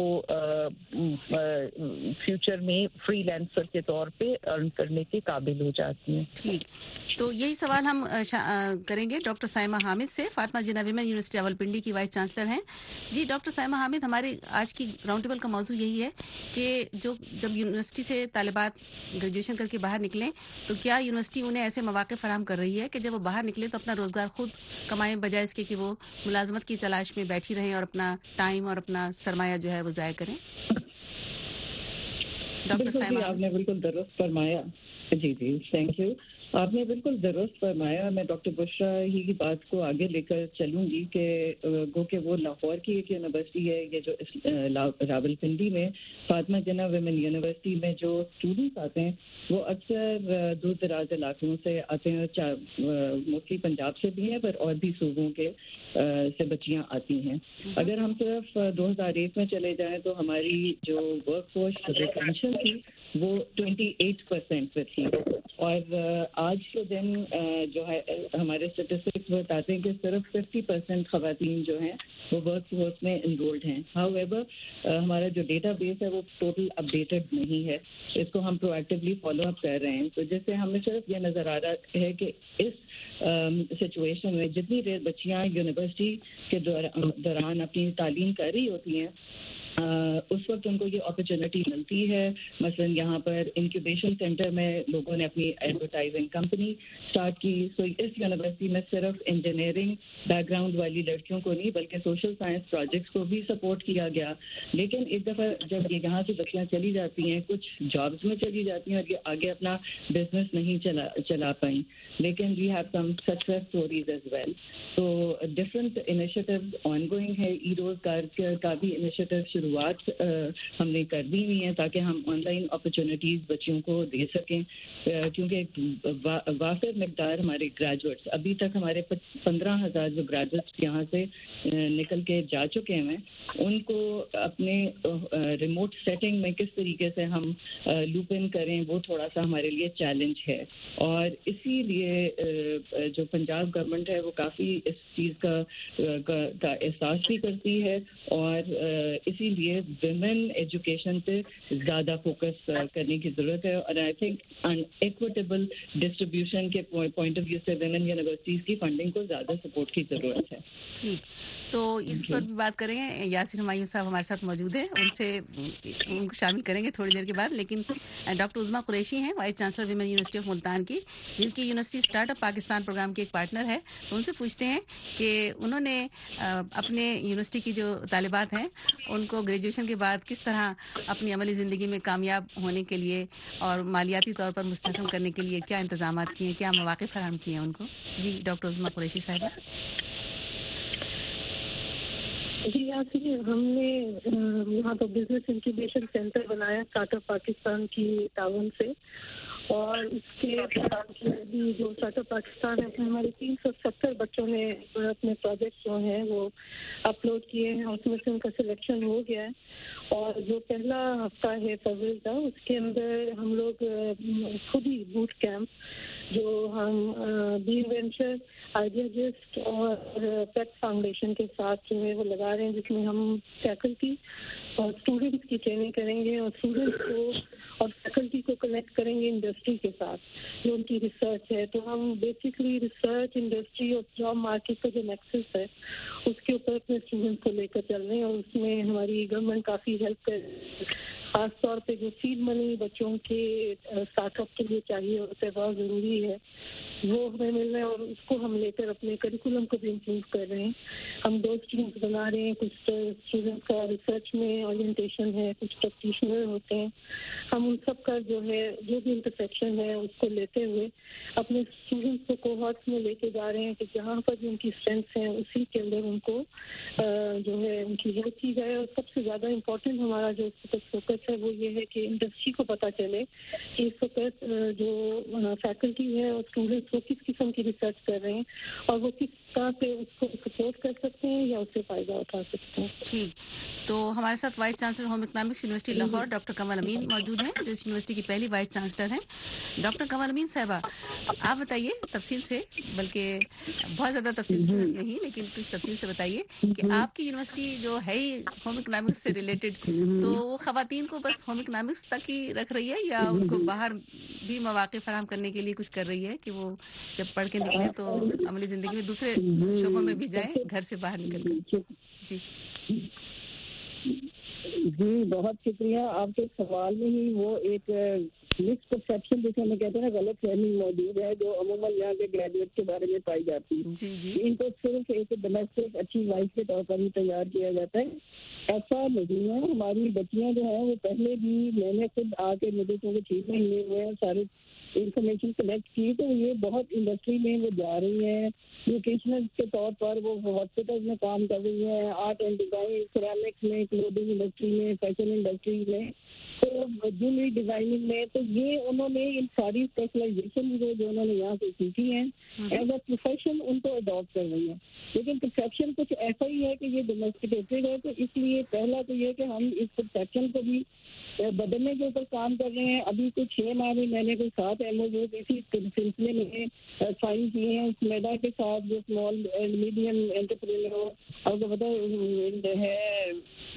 فیوچر میں فری لانسر کے طور پہ ارن کرنے کے قابل ہو جاتی ہیں. ٹھیک, تو یہی سوال ہم کریں گے ڈاکٹر سائمہ حامد سے. فاطمہ جناح ویمن یونیورسٹی راولپنڈی کی وائس چانسلر ہیں. جی ڈاکٹر سائمہ حامد, ہمارے آج کی راؤنڈ ٹیبل کا موضوع یہی ہے کہ جو جب یونیورسٹی سے طالبات گریجویشن کر کے باہر نکلیں تو کیا یونیورسٹی انہیں ایسے مواقع فراہم کر رہی ہے کہ جب وہ باہر نکلیں تو اپنا روزگار خود کمائیں, بجائے اس کے کہ وہ ملازمت کی تلاش میں بیٹھی رہیں اور اپنا ٹائم اور اپنا سرمایہ جو ہے وہ ضائع کریں؟ ڈاکٹر سائمہ, آپ نے بالکل درست فرمایا. جی جی تھینک یو. آپ نے بالکل درست فرمایا. میں ڈاکٹر بشرا ہی کی بات کو آگے لے کر چلوں گی کہ گو کہ وہ لاہور کی ایک یونیورسٹی ہے, یہ جو راولپنڈی میں فاطمہ جناح ویمن یونیورسٹی میں جو اسٹوڈنٹس آتے ہیں وہ اکثر دور دراز علاقوں سے آتے ہیں, موسٹلی پنجاب سے بھی ہیں پر اور بھی صوبوں کے سے بچیاں آتی ہیں. اگر ہم صرف دو ہزار ایک میں چلے جائیں تو ہماری جو ورک فورس ریٹینشن تھی وہ ٹوینٹی ایٹ پرسینٹ پہ تھی, اور آج کے دن جو ہے ہمارے اسٹیٹسٹکس بتاتے ہیں کہ صرف ففٹی پرسینٹ خواتین جو ہیں وہ ورک فورس میں انرولڈ ہیں. ہاؤ ایور ہمارا جو ڈیٹا بیس ہے وہ ٹوٹل اپڈیٹڈ نہیں ہے, اس کو ہم پرو ایکٹیولی فالو اپ کر رہے ہیں. تو جس سے ہمیں صرف یہ نظر آ رہا ہے کہ اس سچویشن میں جتنی دیر بچیاں یونیورسٹی کے دوران اپنی تعلیم کر رہی ہوتی ہیں اس وقت ان کو یہ اپرچونٹی ملتی ہے. مثلا یہاں پر انکیوبیشن سینٹر میں لوگوں نے اپنی ایڈورٹائزنگ کمپنی اسٹارٹ کی. سو اس یونیورسٹی میں صرف انجینئرنگ بیک گراؤنڈ والی لڑکیوں کو نہیں بلکہ سوشل سائنس پروجیکٹس کو بھی سپورٹ کیا گیا. لیکن ایک دفعہ جب یہ یہاں سے بچیاں چلی جاتی ہیں, کچھ جابس میں چلی جاتی ہیں اور یہ آگے اپنا بزنس نہیں چلا چلا پائیں, لیکن we have some success stories as well. تو ڈفرنٹ انیشیٹیوز آن گوئنگ ہے. ای روزگار کا بھی انیشیٹیو شروع شروعات ہم نے کر دی ہوئی ہیں تاکہ ہم آن لائن اپرچونیٹیز بچیوں کو دے سکیں, کیونکہ وافر مقدار ہمارے گریجویٹس ابھی تک ہمارے پندرہ ہزار جو گریجویٹس یہاں سے نکل کے جا چکے ہیں, ان کو اپنے ریموٹ سیٹنگ میں کس طریقے سے ہم لوپ ان کریں وہ تھوڑا سا ہمارے لیے چیلنج ہے. اور اسی لیے جو پنجاب گورنمنٹ ہے وہ کافی اس چیز کا کا احساس بھی کرتی ہے, اور اسی لیے ویمن ایجوکیشن پہ زیادہ فوکس کرنے کی ضرورت ہے. اور I think an equitable distribution کے پوائنٹ آف ویو سے ویمن یونیورسٹیز کی فنڈنگ کو زیادہ سپورٹ کی ضرورت ہے. ٹھیک, تو اس پر بھی بات کریں گے. یاسر ہمایوں صاحب ہمارے ساتھ موجود ہیں, ان سے ان کو شامل کریں گے تھوڑی دیر کے بعد. لیکن ڈاکٹر عظمیٰ قریشی ہیں, vice chancellor women university of Multan کی, جن کی university start up Pakistan program کے ایک پارٹنر ہے. تو ان سے پوچھتے ہیں کہ انہوں نے اپنے یونیورسٹی کی جو طالبات ہیں ان کو گریجویشن کے بعد کس طرح اپنی عملی زندگی میں کامیاب ہونے کے لیے اور مالیاتی طور پر مستحکم کرنے کے لیے کیا انتظامات کیے ہیں, کیا مواقع فراہم کیے ہیں ان کو. جی ڈاکٹر عظمیٰ قریشی صاحبہ. جی یاسمین، ہم نے یہاں پر بزنس انکیوبیشن سینٹر بنایا اسٹارٹ اپ پاکستان کی تعاون سے، اور اس کے بھی جو اسٹارٹ اپ پاکستان ہے ہمارے تین سو ستر بچوں نے اپنے پروجیکٹ جو ہیں وہ اپلوڈ کیے ہیں، اور اس میں سے ان کا سلیکشن ہو گیا ہے. اور جو پہلا ہفتہ ہے فروری کا، اس کے اندر ہم لوگ خود ہی بوٹ کیمپ جو ہم بی وینچر آئیڈیاجسٹ اور پیٹ فاؤنڈیشن کے ساتھ جو ہے وہ لگا رہے ہیں، جس میں ہم فیکلٹی اور اسٹوڈنٹس کی ٹریننگ کریں گے، اور اسٹوڈنٹس کو اور فیکلٹی کو کنیکٹ کریں گے انڈسٹری کے ساتھ جو ان کی ریسرچ ہے. تو ہم بیسکلی ریسرچ، انڈسٹری اور جاب مارکیٹ کا جو نیکسس ہے اس کے اوپر اپنے اسٹوڈنٹس کو لے کر چل رہے ہیں، اور اس میں ہماری گورنمنٹ کافی ہیلپ کر رہی ہے. خاص طور پہ جو سیڈ منی بچوں کے اسٹارٹ اپ کے لیے چاہیے ہوتا ہے، بہت ضروری ہے، وہ ہمیں مل رہا ہے، اور اس کو ہم لے کر اپنے کریکولم کو بھی امپروو کر رہے ہیں. ہم دو اسٹریمس بنا رہے ہیں، کچھ اسٹوڈنٹ کا ریسرچ میں اورینٹیشن ہے، کچھ پریکٹیشنر ہوتے ہیں. ہم ان سب کا جو ہے جو بھی انٹرسیکشن ہے اس کو لیتے ہوئے اپنے اسٹوڈنٹس کو کوہارٹس میں لے کے جا رہے ہیں کہ جہاں پر جو ان کی اسٹرینتھس ہیں اسی کے اندر ان کو جو ہے ان کی ہیلپ کی جائے. اور سب سے زیادہ امپورٹنٹ ہمارا جو فوکس ہے وہ یہ ہے کہ انڈسٹری کو پتہ چلے کہ اس وقت جو فیکلٹی ہے اور اسٹوڈنٹس وہ کس قسم کی ریسرچ کر رہے ہیں، اور وہ کس طرح سے اس کو سپورٹ کر سکتے ہیں یا اس سے فائدہ اٹھا سکتے ہیں. ٹھیک، تو ہمارے ساتھ vice chancellor home economics university Lahore doctor Kamal Amin موجود ہیں، جو اس یونیورسٹی کی پہلی وائس چانسلر ہیں. ڈاکٹر کمل امین صاحبہ، آپ بتائیے تفصیل سے، بلکہ بہت زیادہ تفصیل سے نہیں لیکن کچھ تفصیل سے بتائیے کہ آپ کی یونیورسٹی جو ہے ہی ہوم اکنامکس سے ریلیٹڈ، تو وہ خواتین کو بس ہوم اکنامکس تک ہی رکھ رہی ہے یا ان کو باہر بھی مواقع فراہم کرنے کے لیے کچھ کر رہی ہے کہ وہ جب پڑھ کے نکلیں تو عملی زندگی میں دوسرے شعبوں میں بھی جائیں گھر سے باہر نکل کر؟ جی جی بہت شکریہ. آپ کے سوال میں ہی وہ ایک مس پرسیپشن جسے ہمیں کہتے ہیں نا، غلط فہمی موجود ہے جو عموماً یہاں کے گریجویٹ کے بارے میں پائی جاتی ہے. جی جی ان کو صرف ایک ڈومیسٹک اچھی وائف کے طور پر ہی تیار کیا جاتا ہے. ایسا نہیں ہے. ہماری بچیاں جو ہیں وہ پہلے بھی، میں نے خود آ کے مجھے چونکہ ٹھیک مہینے ہوئے ہیں، سارے انفارمیشن کلیکٹ کی، تو یہ بہت انڈسٹری میں وہ جا رہی ہیں. نیوٹریشنل کے طور پر وہ ہاسپٹل میں کام کر رہی ہیں، آرٹ اینڈ ڈیزائن، سیرامکس میں، کلودنگ انڈسٹری میں، فیشن انڈسٹری میں، تو جویلری ڈیزائننگ میں. تو یہ انہوں نے ان ساری اسپیشلائزیشن جو جو انہوں نے یہاں سے سیکھی ہیں ایز اے پروفیشن ان کو اڈاپٹ کر رہی ہیں. لیکن پرسیپشن کچھ ایسا ہی ہے کہ یہ ڈومیسٹیکیٹڈ ہے. تو اس لیے پہلا تو یہ کہ ہم اس پرسیپشن کو بھی بدلنے کے اوپر کام کر رہے ہیں. ابھی کچھ چھ ماہ میں میں نے کوئی سات ایم او یو اسی سلسلے میں سائن کیے ہیں میڈا کے ساتھ، جو اسمال اینڈ میڈیم انٹرپرینور، آپ کو پتہ ہے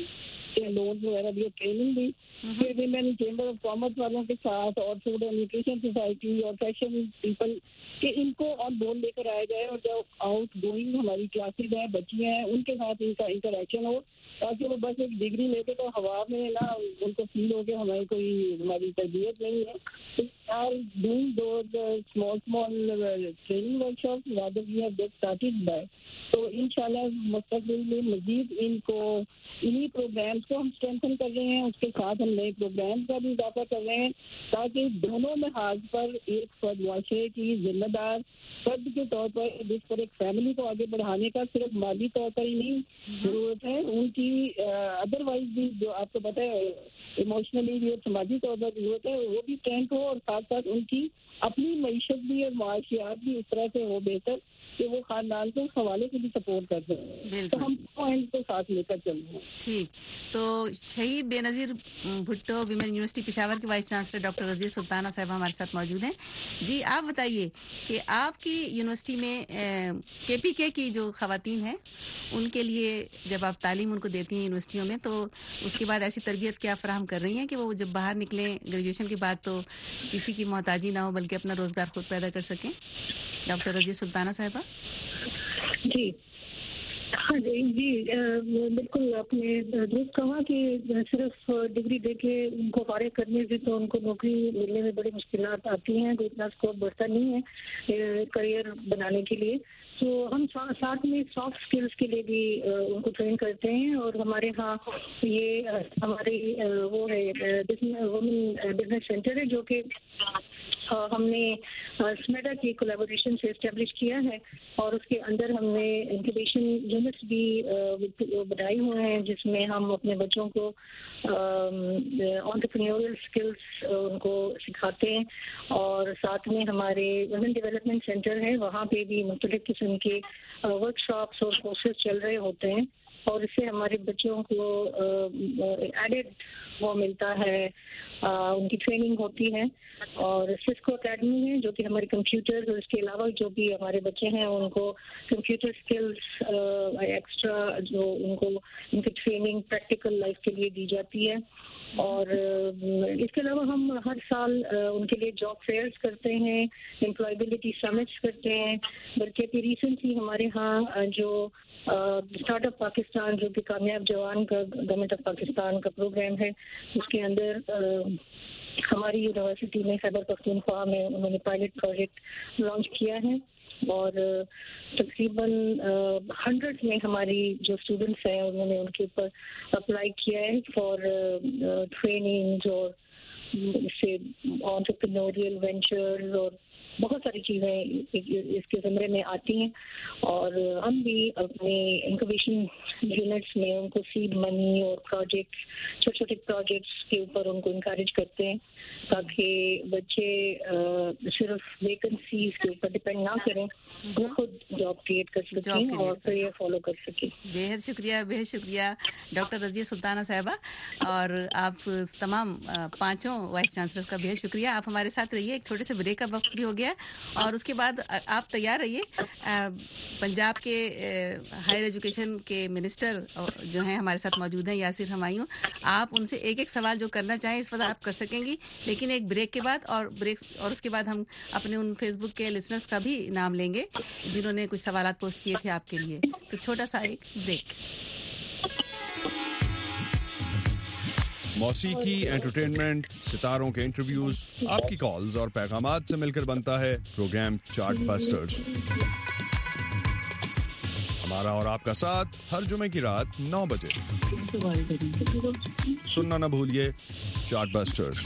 لون وغیرہ بھی، ٹریننگ بھی، پھر ویمن چیمبر آف کامرس والوں کے ساتھ، اور فوڈ اینڈ نیوٹریشن سوسائٹی اور فیشن پیپل، کہ ان کو آن بورڈ لے کر آیا جائے، اور جو آؤٹ گوئنگ ہماری کلاسز ہیں، بچیاں ہیں، ان کے ساتھ ان کا انٹریکشن ہو، تاکہ وہ بس ایک ڈگری لے کے تو ہوا میں نا ان کو فیل ہو کہ ہماری کوئی ہماری تربیت نہیں ہے. Are doing those small small training workshop rather we have just started by. تو انشاءاللہ مستقبل میں مزید ان کو انہی پروگرامس کو ہم اسٹرینتھن کر رہے ہیں. اس کے ساتھ ہم نئے پروگرام کا بھی اضافہ کر رہے ہیں تاکہ دونوں لحاظ پر ایک فرد معاشرے کی ذمہ دار فرد کے طور پر جس پر ایک فیملی کو آگے بڑھانے کا صرف مالی طور پر ہی نہیں ضرورت ہے، ان کی ادر وائز بھی جو آپ کو پتہ ہے ایموشنلی بھی اور سماجی طور پر ضرورت ہے، وہ بھی ٹرینڈ ہو، اور ساتھ ساتھ ان کی اپنی معیشت بھی اور معاشیات بھی اس طرح سے ہو بہتر کہ وہ خاندان کے حوالے سے بھی سپورٹ کرتے ہیں. تو ہم پوائنٹ کو ساتھ لے کر چل رہے ہیں. ٹھیک، تو Shaheed Benazir Bhutto women university Peshawar کے vice chancellor doctor Razia Sultana صاحبہ ہمارے ساتھ موجود ہیں. جی آپ بتائیے کہ آپ کی یونیورسٹی میں کے پی کے کی جو خواتین ہیں ان کے لیے جب آپ تعلیم ان کو دیتی ہیں یونیورسٹیوں میں، تو اس کے بعد ایسی تربیت کیا فراہم کر رہی ہیں کہ وہ جب باہر نکلیں گریجویشن کے بعد تو کسی کی محتاجی نہ ہو بلکہ اپنا روزگار خود پیدا کر سکیں؟ ڈاکٹر رضیہ سلطانہ صاحبہ. جی ہاں جی جی بالکل آپ نے درست کہا کہ صرف ڈگری دے کے ان کو فارغ کرنے سے تو ان کو نوکری ملنے میں بڑی مشکلات آتی ہیں، کوئی اتنا اسکوپ بڑھتا نہیں ہے کریئر بنانے کے لیے. تو ہم ساتھ میں سافٹ اسکلس کے لیے بھی ان کو ٹرین کرتے ہیں، اور ہمارے ہاں یہ ہماری وہ ہے وومن بزنس سینٹر ہے جو کہ ہم نے اسمیڈا کی کولیبوریشن سے اسٹیبلش کیا ہے اور اس کے اندر ہم نے انکیویشن یونٹس بھی بنائے ہوئے ہیں جس میں ہم اپنے بچوں کو انٹرپرینیورل اسکلس ان کو سکھاتے ہیں اور ساتھ میں ہمارے ویمن ڈیولپمنٹ سینٹر ہے وہاں پہ بھی مختلف قسم کے ورک شاپس اور کورسز چل رہے ہوتے ہیں اور اس سے ہمارے بچوں کو ایڈڈ وہ ملتا ہے ان کی ٹریننگ ہوتی ہے اور سسکو اکیڈمی ہے جو کہ ہمارے کمپیوٹر اور اس کے علاوہ جو بھی ہمارے بچے ہیں ان کو کمپیوٹر اسکلس ایکسٹرا جو ان کو ان کی ٹریننگ پریکٹیکل لائف کے لیے دی جاتی ہے اور اس کے علاوہ ہم ہر سال ان کے لیے جاب فیئرس کرتے ہیں امپلائبلٹی سمٹس کرتے ہیں بلکہ ابھی ریسنٹلی ہمارے ہاں جو اسٹارٹ اپ پاکستان جو کہ کامیاب جوان کا گورنمنٹ آف پاکستان کا پروگرام ہے اس کے اندر ہماری یونیورسٹی میں خیبر پختونخوا میں انہوں نے پائلٹ پروجیکٹ لانچ کیا ہے اور تقریباً ہنڈریڈ میں ہماری جو اسٹوڈنٹس ہیں انہوں نے ان کے اوپر اپلائی کیا ہے فار ٹریننگ اور اس سے انٹرپرینوریل وینچرز اور بہت ساری چیزیں اس کے زمرے میں آتی ہیں اور ہم بھی اپنے انکویشن یونٹس میں ان کو سیڈ منی اور پروجیکٹس چھوٹے چھوٹے پروجیکٹس کے اوپر ان کو انکریج کرتے ہیں تاکہ بچے صرف ویکنسیز کے اوپر ڈپینڈ نہ کریں وہ خود جاب کریٹ کر سکیں اور کریئر فالو کر سکیں. بے حد شکریہ بے حد شکریہ ڈاکٹر رضیہ سلطانہ صاحبہ اور آپ تمام پانچوں وائس چانسلرس کا بے حد شکریہ. آپ ہمارے ساتھ رہیے, ایک چھوٹے سے بریک کا وقت بھی ہو گیا اور اس کے بعد آپ تیار رہیے. پنجاب کے ہائر ایجوکیشن کے منسٹر جو ہیں ہمارے ساتھ موجود ہیں یاسر ہمایوں, آپ ان سے ایک ایک سوال جو کرنا چاہیں اس وقت آپ کر سکیں گی, لیکن ایک بریک کے بعد اور بریک اور اس کے بعد ہم اپنے ان فیس بک کے لسنرز کا بھی نام لیں گے جنہوں نے کچھ سوالات پوسٹ کیے تھے آپ کے لیے. تو چھوٹا سا ایک بریک. موسیقی, انٹرٹینمنٹ, ستاروں کے انٹرویوز, آپ کی کالز اور پیغامات سے مل کر بنتا ہے پروگرام چارٹ بسٹرز. ہمارا اور آپ کا ساتھ ہر جمعے کی رات نو بجے. سننا نہ بھولیے chart busters.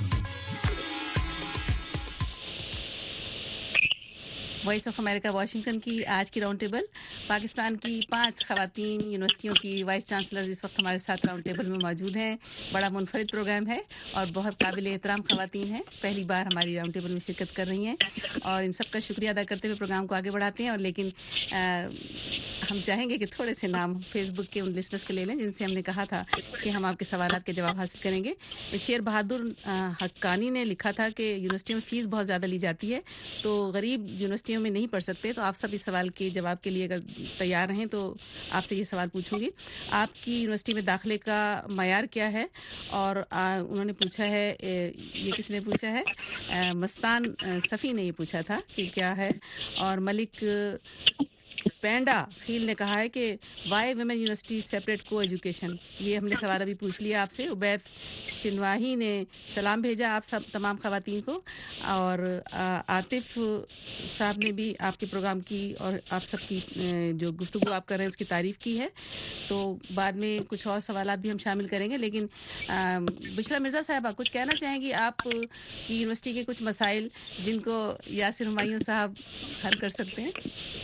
Voice of America Washington کی آج کی راؤنڈ ٹیبل پاکستان کی پانچ خواتین یونیورسٹیوں کی وائس چانسلرز اس وقت ہمارے ساتھ راؤنڈ ٹیبل میں موجود ہیں. بڑا منفرد پروگرام ہے اور بہت قابل احترام خواتین ہیں, پہلی بار ہماری راؤنڈ ٹیبل میں شرکت کر رہی ہیں اور ان سب کا شکریہ ادا کرتے ہوئے پروگرام کو آگے بڑھاتے ہیں. اور لیکن ہم چاہیں گے کہ تھوڑے سے نام فیس بک کے ان لسنرز کے لے لیں جن سے ہم نے کہا تھا کہ ہم آپ کے سوالات کے جواب حاصل کریں گے. شیر بہادر حقانی نے لکھا تھا کہ یونیورسٹیوں میں فیس بہت زیادہ لی جاتی ہے تو غریب یونیورسٹیوں میں نہیں پڑھ سکتے. تو آپ سب اس سوال کے جواب کے لیے اگر تیار ہیں تو آپ سے یہ سوال پوچھوں گی, آپ کی یونیورسٹی میں داخلے کا معیار کیا ہے؟ اور انہوں نے پوچھا ہے, یہ کس نے پوچھا ہے, مستان صفی نے یہ پوچھا تھا کہ کیا ہے. اور ملک پینڈا خیل نے کہا ہے کہ why women university separate coeducation. یہ ہم نے سوال ابھی پوچھ لیا آپ سے. عبید شنواہی نے سلام بھیجا آپ سب تمام خواتین کو, اور عاطف صاحب نے بھی آپ کے پروگرام کی اور آپ سب کی جو گفتگو آپ کر رہے ہیں اس کی تعریف کی ہے. تو بعد میں کچھ اور سوالات بھی ہم شامل کریں گے, لیکن بشرا مرزا صاحبہ کچھ کہنا چاہیں گی آپ کی یونیورسٹی کے کچھ مسائل جن کو یاسر ہمایوں صاحب حل کر سکتے ہیں؟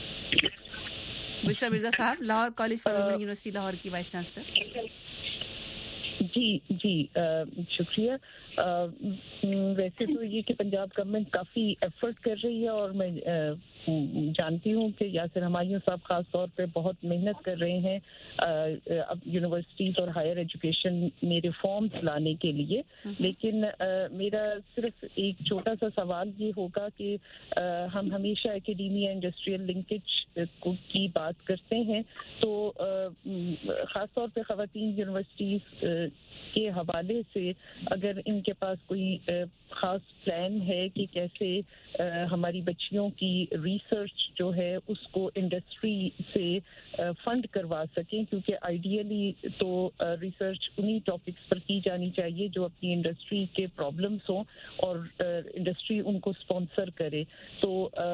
بشرا مرزا صاحب, Lahore college for women university Lahore کی وائس چانسلر. جی جی شکریہ. ویسے تو یہ کہ پنجاب گورنمنٹ کافی ایفرٹ کر رہی ہے اور میں جانتی ہوں کہ یاسر ہمایوں صاحب خاص طور پہ بہت محنت کر رہے ہیں اب یونیورسٹیز اور ہائر ایجوکیشن میں ریفارمز لانے کے لیے. لیکن میرا صرف ایک چھوٹا سا سوال یہ ہوگا کہ ہم ہمیشہ اکیڈیمیا انڈسٹریل لنکیج کی بات کرتے ہیں, تو خاص طور پہ خواتین یونیورسٹیز کے حوالے سے اگر ان کے پاس کوئی خاص پلان ہے کہ کیسے ہماری بچیوں کی ریسرچ جو ہے اس کو انڈسٹری سے فنڈ کروا سکیں, کیونکہ آئیڈیلی تو ریسرچ انہی ٹاپکس پر کی جانی چاہیے جو اپنی انڈسٹری کے پرابلمس ہوں اور انڈسٹری ان کو اسپانسر کرے. تو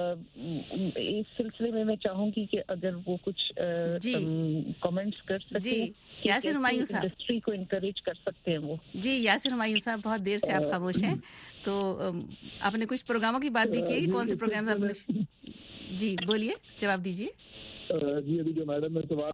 اس سلسلے میں میں چاہوں گی کہ اگر وہ کچھ کامنٹس کر سکیں, یاسر ہمایوں صاحب انڈسٹری کو انکریج کر سکتے ہیں وہ. جی یاسر ہمایوں صاحب, بہت دیر سے آپ خاموش ہیں, تو آپ نے کچھ پروگراموں کی بات بھی کی کہ کون سے پروگرامز آپ نے, جی بولیے, جواب دیجیے. جی ابھی جو میڈم نے سوال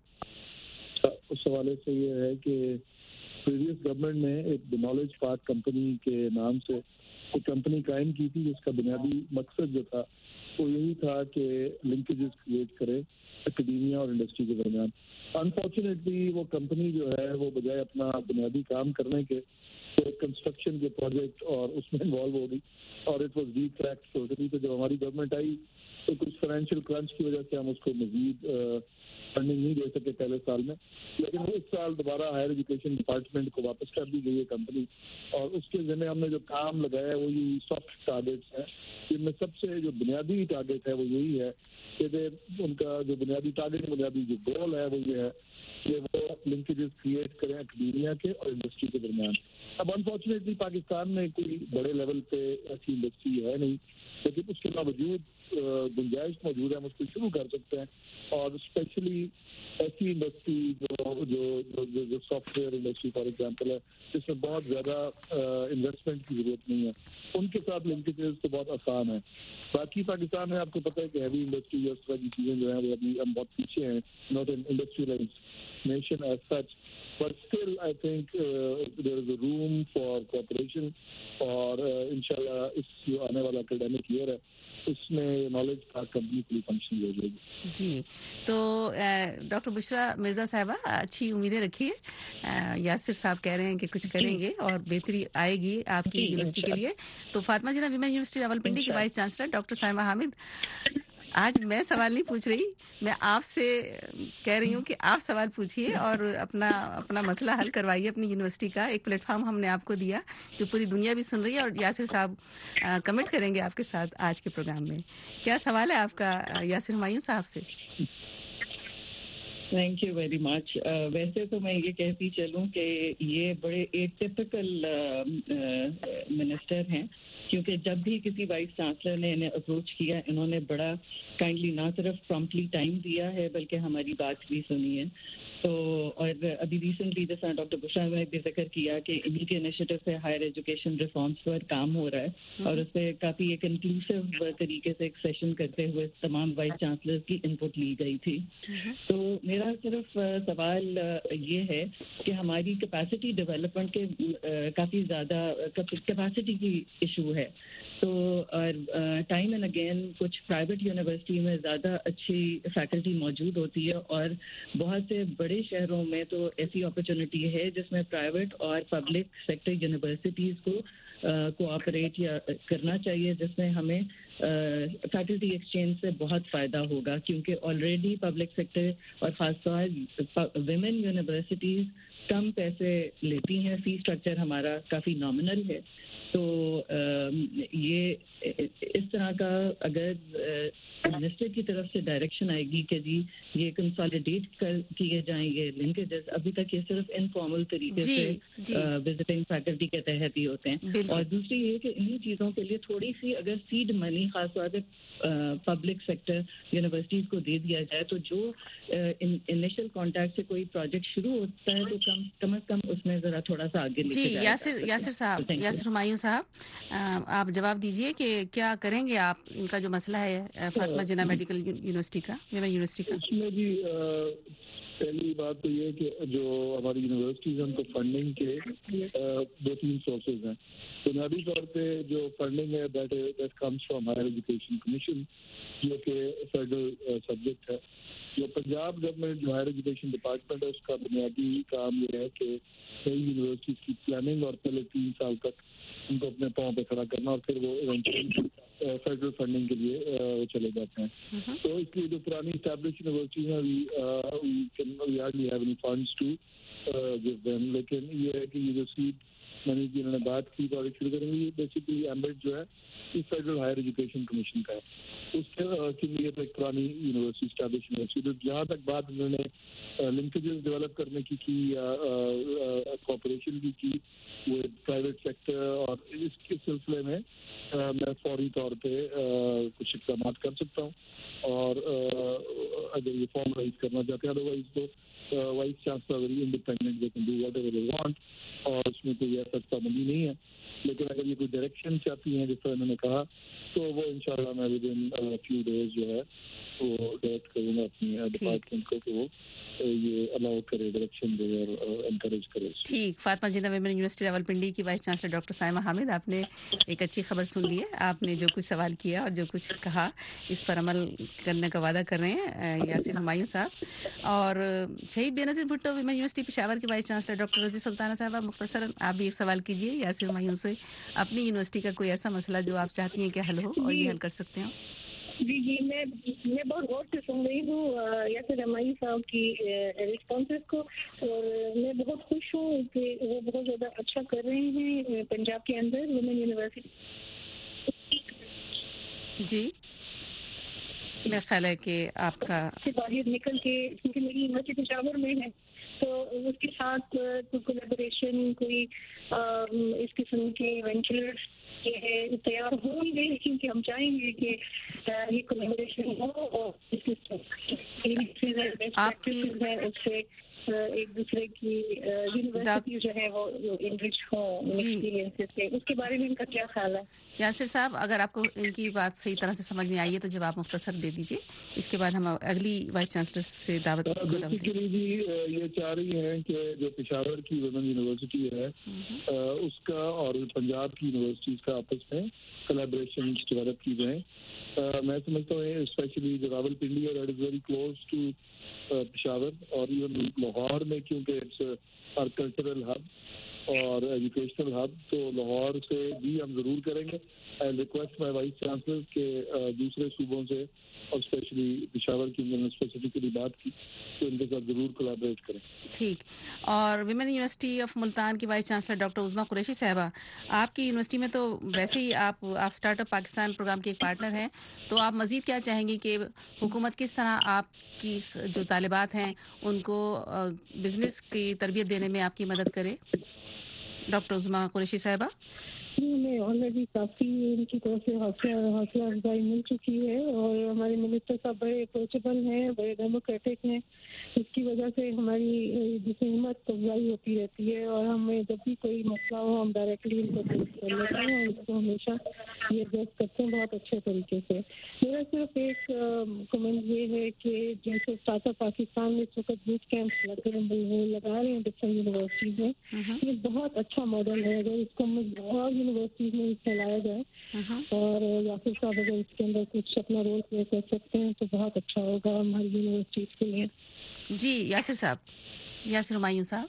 اس حوالے سے یہ ہے کہ پریویس گورنمنٹ نے ایک نالج پارک کمپنی کے نام سے ایک کمپنی قائم کی تھی, جس کا بنیادی مقصد جو تھا وہ یہی تھا کہ لنکیجز کریٹ کرے اکیڈیمیا اور انڈسٹری کے درمیان. انفارچونیٹلی وہ کمپنی جو ہے وہ بجائے اپنا بنیادی کام کرنے کے کنسٹرکشن کے پروجیکٹ اور اس میں انوالو ہو گئی اور it was detracked totally. تو جب ہماری گورنمنٹ آئی تو کچھ فائنینشیل کرنچ کی وجہ سے ہم اس کو مزید فنڈنگ نہیں دے سکے پہلے سال میں, لیکن اس سال دوبارہ ہائر ایجوکیشن ڈپارٹمنٹ کو واپس کر دی گئی ہے کمپنی, اور اس کے ذمہ ہم نے جو کام لگایا ہے وہ یہ سافٹ ٹارگیٹس ہیں, جن میں سب سے جو بنیادی ٹارگیٹ ہے وہ یہی ہے کہ ان کا جو بنیادی ٹارگیٹ بنیادی جو گول ہے وہ یہ ہے کہ وہ لنکیجز کریٹ کریں اکیڈیمیا کے اور انڈسٹری کے درمیان. اب انفارچونیٹلی پاکستان میں کوئی بڑے لیول پہ ایسی انڈسٹری ہے نہیں, لیکن اس کے باوجود گنجائش موجود ہے, ہم اس کو شروع کر سکتے ہیں. اور اسپیشلی ایسی انڈسٹری جو جو جو software industry for example ہے, جس میں بہت زیادہ انویسٹمنٹ کی ضرورت نہیں ہے, ان کے ساتھ لنکیجز تو بہت آسان ہے. باقی پاکستان میں آپ کو پتہ ہے کہ ہیوی انڈسٹری اس طرح کی چیزیں جو ہیں وہ ابھی ہم بہت پیچھے ہیں, not an industrialized nation as such, but still I think uh, there is a room for cooperation اور uh, انشاءاللہ اس جو آنے والا اکیڈمک ایئر ہے اس میں نالج کا کمپنی پوری فنکشن ہو جائے گی. جی تو ڈاکٹر بشرا مرزا صاحبہ اچھی امیدیں رکھیے, یاسر صاحب کہہ رہے ہیں کہ کچھ کریں گے اور بہتری آئے گی آپ کی یونیورسٹی کے لیے. تو فاطمہ جناح ویمن یونیورسٹی راولپنڈی کی vice chancellor doctor Saima Hamid, آج میں سوال نہیں پوچھ رہی, میں آپ سے کہہ رہی ہوں کہ آپ سوال پوچھیے اور اپنا اپنا مسئلہ حل کروائیے اپنی یونیورسٹی کا. ایک پلیٹ فارم ہم نے آپ کو دیا جو پوری دنیا بھی سن رہی ہے, اور یاسر صاحب کمنٹ کریں گے آپ کے ساتھ آج کے پروگرام میں. کیا سوال ہے آپ کا یاسر ہمایوں صاحب سے؟ Thank you very much. ویسے تو میں یہ کہتی چلوں کہ یہ بڑے ایک ٹپکل منسٹر ہیں, کیونکہ جب بھی کسی وائس چانسلر نے انہیں اپروچ کیا انہوں نے بڑا کائنڈلی نہ صرف پرومپٹلی ٹائم دیا ہے بلکہ ہماری بات بھی سنی ہے. تو اور ابھی ریسنٹلی جیسا ڈاکٹر بشرا نے بھی ذکر کیا کہ انہی کے انیشیٹو سے ہائر ایجوکیشن ریفارمس پر کام ہو رہا ہے, اور اس پہ کافی ایک انکلوسیو طریقے سے ایک سیشن کرتے ہوئے تمام وائس چانسلر کی انپٹ لی گئی تھی. تو میرا صرف سوال یہ ہے کہ ہماری کیپیسٹی ڈیولپمنٹ کے کافی زیادہ کیپیسٹی کی ایشو ہے. تو ٹائم اینڈ اگین کچھ پرائیویٹ یونیورسٹی میں زیادہ اچھی فیکلٹی موجود ہوتی ہے, اور بہت سے بڑے شہروں میں تو ایسی اپرچونٹی ہے جس میں پرائیویٹ اور پبلک سیکٹر یونیورسٹیز کو کوآپریٹ یا کرنا چاہیے, جس میں ہمیں فیکلٹی ایکسچینج سے بہت فائدہ ہوگا, کیونکہ آلریڈی پبلک سیکٹر اور خاص طور ویمن یونیورسٹیز کم پیسے لیتی ہیں, فی اسٹرکچر ہمارا کافی نامنل ہے. تو یہ اس طرح کا اگر منسٹر کی طرف سے ڈائریکشن آئے گی کہ جی یہ کنسالیڈیٹ کر کیے جائیں گے لنکیجز, ابھی تک یہ صرف انفارمل طریقے سے وزٹنگ فیکلٹی کے تحت ہی ہوتے ہیں. اور دوسری یہ کہ انہی چیزوں کے لیے تھوڑی سی اگر سیڈ منی خاص طور سے پبلک سیکٹر یونیورسٹیز کو دے دیا جائے تو جو انیشل کانٹیکٹ سے کوئی پروجیکٹ شروع ہوتا ہے تو کم کم از کم اس میں ذرا تھوڑا سا آگے لے کے جی یاسر یاسر صاحب یاسر ہمایوں صاحب آپ جواب دیجئے کہ کیا کریں گے آپ ان کا جو مسئلہ ہے فاطمہ جناح میڈیکل یونیورسٹی کا, ویمن یونیورسٹی کا؟ اس میں بھی پہلی بات تو یہ کہ جو ہماری یونیورسٹیز ہیں ان کو فنڈنگ کے دو تین سورسز ہیں. بنیادی طور پہ جو فنڈنگ ہے that that comes from higher education commission, جو کہ فیڈرل سبجیکٹ ہے. جو پنجاب گورنمنٹ جو ہائر ایجوکیشن ڈپارٹمنٹ ہے اس کا بنیادی کام یہ ہے کہ نئی یونیورسٹیز کی پلاننگ اور پہلے تین سال تک ان کو اپنے پاؤں پہ کھڑا کرنا, اور پھر وہ ایونچولی فیڈرل فنڈنگ کے لیے وہ چلے جاتے ہیں. تو اس لیے جو پرانی اسٹیبلش یونیورسٹیز ہیں we hardly have any funds to give them, لیکن یہ ہے کہ یہ جو سیٹ منی کی انہوں نے بات کی پروجیکٹ شروع کریں گے. بیسیکلی ایمبیٹ جو ہے یہ فیڈرل ہائر ایجوکیشن کمیشن کا ہے. اس کے لیے تو ایک پرانی یونیورسٹی اسٹیبلش یونیورسٹی, جہاں تک بات انہوں نے لنکیجز ڈیولپ کرنے کی کی یا کوپریشن بھی کی وہ پرائیویٹ سیکٹر, اور اس کے سلسلے میں میں فوری طور پہ کچھ اقدامات کر سکتا ہوں. اور اگر یہ فارملائز کرنا چاہتے ہیں ادروائز تو vice chancellor very independent, they can do whatever they want, اور اس میں کوئی ایسا پابندی نہیں ہے. لیکن اگر یہ کوئی ڈائریکشن چاہتی ہیں جس طرح انہوں نے کہا تو وہ انشاءاللہ میں ود ان فیو ڈیز جو ہے وہ ڈائریکٹ کروں گا اپنی ڈپارٹمنٹ کو کہ وہ یہ الاؤ کرے, ڈائریکشن دے اور انکریج کرے. ٹھیک. فاطمہ جنہ ویمن یونیورسٹی راولپنڈی کی vice chancellor doctor Saima Hamid, آپ نے ایک اچھی خبر سن لی ہے. آپ نے جو کچھ سوال کیا اور جو کچھ کہا اس پر عمل کرنے کا وعدہ کر رہے ہیں یاسر ہمایوں صاحب. اور Shaheed Benazir Bhutto women university Peshawar کی vice chancellor doctor Razia Sultana صاحبہ, مختصراً آپ بھی ایک سوال کیجیے یاسر ہمایوں سے, اپنی یونیورسٹی کا کوئی ایسا مسئلہ جو آپ چاہتی ہیں کہ حل ہو اور یہ حل کر سکتے ہیں. جی جی میں میں بہت غور سے سن رہی ہوں یاسر ہمایوں صاحب کی رسپانسز کو, اور میں بہت خوش ہوں کہ وہ بہت زیادہ اچھا کر رہے ہیں پنجاب کے اندر ویمن یونیورسٹی. جی میرا خیال ہے کہ آپ کا باہر نکل کے, کیونکہ میری یونیورسٹی پشاور میں ہے, تو اس کے ساتھ کولیبوریشن کوئی اس قسم کے وینچرز تیار ہوں گے, کیونکہ ہم چاہیں گے کہ یہ کولیبوریشن ہو اور اس سے ایک دوسرے کی یونیورسٹی جو ہے وہ انرچ ہوں ایکسپیرینس سے. اس کے بارے میں ان کا کیا خیال ہے؟ یاسر صاحب, اگر آپ کو ان کی بات صحیح طرح سے سمجھ میں آئی ہے تو جب آپ مختصر دے دیجیے, اس کے بعد ہم اگلی وائس چانسلر سے دعوت بیسیکلی جی یہ چاہ رہی ہیں کہ جو پشاور کی ویمن یونیورسٹی ہے اس کا اور پنجاب کی یونیورسٹیز کا آپس میں کولیبریشن ڈیولپ کی جائیں. میں سمجھتا ہوں اسپیشلی جو راول پنڈی ہے that is very close to Peshawar, اور ایون لاہور میں کیونکہ اٹس آر کلچرل ہب اور ایجوکیشنل ہب, تو لاہور سے بھی ہم ضرور کریں گے. I request my vice chancellor کہ دوسرے صوبوں سے اور اسپیشلی پشاور کی انہوں نے اسپیسیفکلی بات کی تو ان کے ساتھ ضرور کولیبریٹ کریں. ٹھیک. اور ویمن یونیورسٹی آف ملتان کی vice chancellor doctor Uzma Qureshi صاحبہ, آپ کی یونیورسٹی میں تو ویسے ہی آپ آپ اسٹارٹ اپ پاکستان پروگرام کے ایک پارٹنر ہیں, تو آپ مزید کیا چاہیں گی کہ حکومت کس طرح آپ کی جو طالبات ہیں ان کو بزنس کی تربیت دینے میں آپ کی مدد کرے؟ ڈاکٹر عظمیٰ قریشی صاحبہ. میں آلریڈی کافی ان کی طرف سے حوصلہ حوصلہ افزائی مل چکی ہے, اور ہمارے منسٹر صاحب بڑے اپروچیبل ہیں, بڑے ڈیموکریٹک ہیں, اس کی وجہ سے ہماری جس ہمت افزائی ہوتی رہتی ہے, اور ہمیں جب بھی کوئی مسئلہ ہو ہم ڈائریکٹلی ان کو پیش کر لیتے ہیں اور اس کو ہمیشہ یہ ایڈریس کرتے ہیں بہت اچھے طریقے سے. میرا صرف ایک کمنٹ یہ ہے کہ جیسے اسٹارٹ اپ پاکستان میں اس وقت بوٹ کیمپس لگ رہے ہیں, وہ لگا رہے ہیں ڈفرینٹ یونیورسٹیز میں, یہ بہت اچھا ماڈل ہے. اگر اس کو اور یونیورسٹیز میں پھیلایا جائے اور یاسر صاحب اگر اس کے اندر کچھ اپنا رول پلے کر سکتے ہیں تو بہت اچھا ہوگا ہماری یونیورسٹیز کے لیے. جی یاسر صاحب, یاسر ہمایوں صاحب.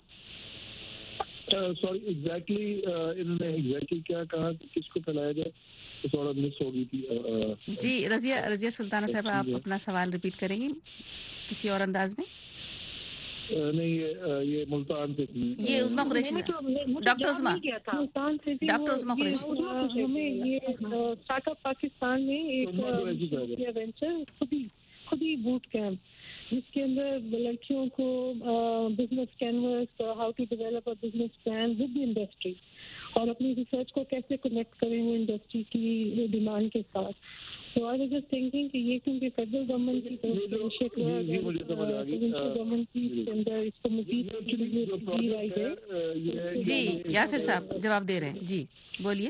سوری ایگزیکٹلی انہوں نے ایگزیکٹلی کیا کہا کہ کس کو پھیلایا جائے, تو تھوڑا مس ہو گئی تھی. جی رضیہ رضیہ سلطانہ صاحب, آپ اپنا سوال ریپیٹ کریں گی کسی اور انداز میں؟ نہیں یہ یہ ملتان سے تھی, یہ عظمیٰ قریشی ڈاکٹر عظمیٰ ملتان سے ڈاکٹر عظمیٰ قریشی. ہمیں یہ اسٹارٹ اپ پاکستان میں ایک وینچر خود ہی خود ہی بوٹ کیمپ جس کے اندر لڑکیوں کو business canvas, how to develop a business plan with the industry, اور اپنی ریسرچ کو کیسے کنیکٹ کریں وہ انڈسٹری کی ڈیمانڈ کے ساتھ. تو آئی واز جسٹ تھنکنگ کہ یہ کیونکہ فیڈرل گورنمنٹ کی طرف سے انیشیٹو ہے, گورنمنٹ کی اس کے اندر اس کو مزید دی رہی ہے. جی یاسر صاحب جواب دے رہے ہیں, جی بولیے.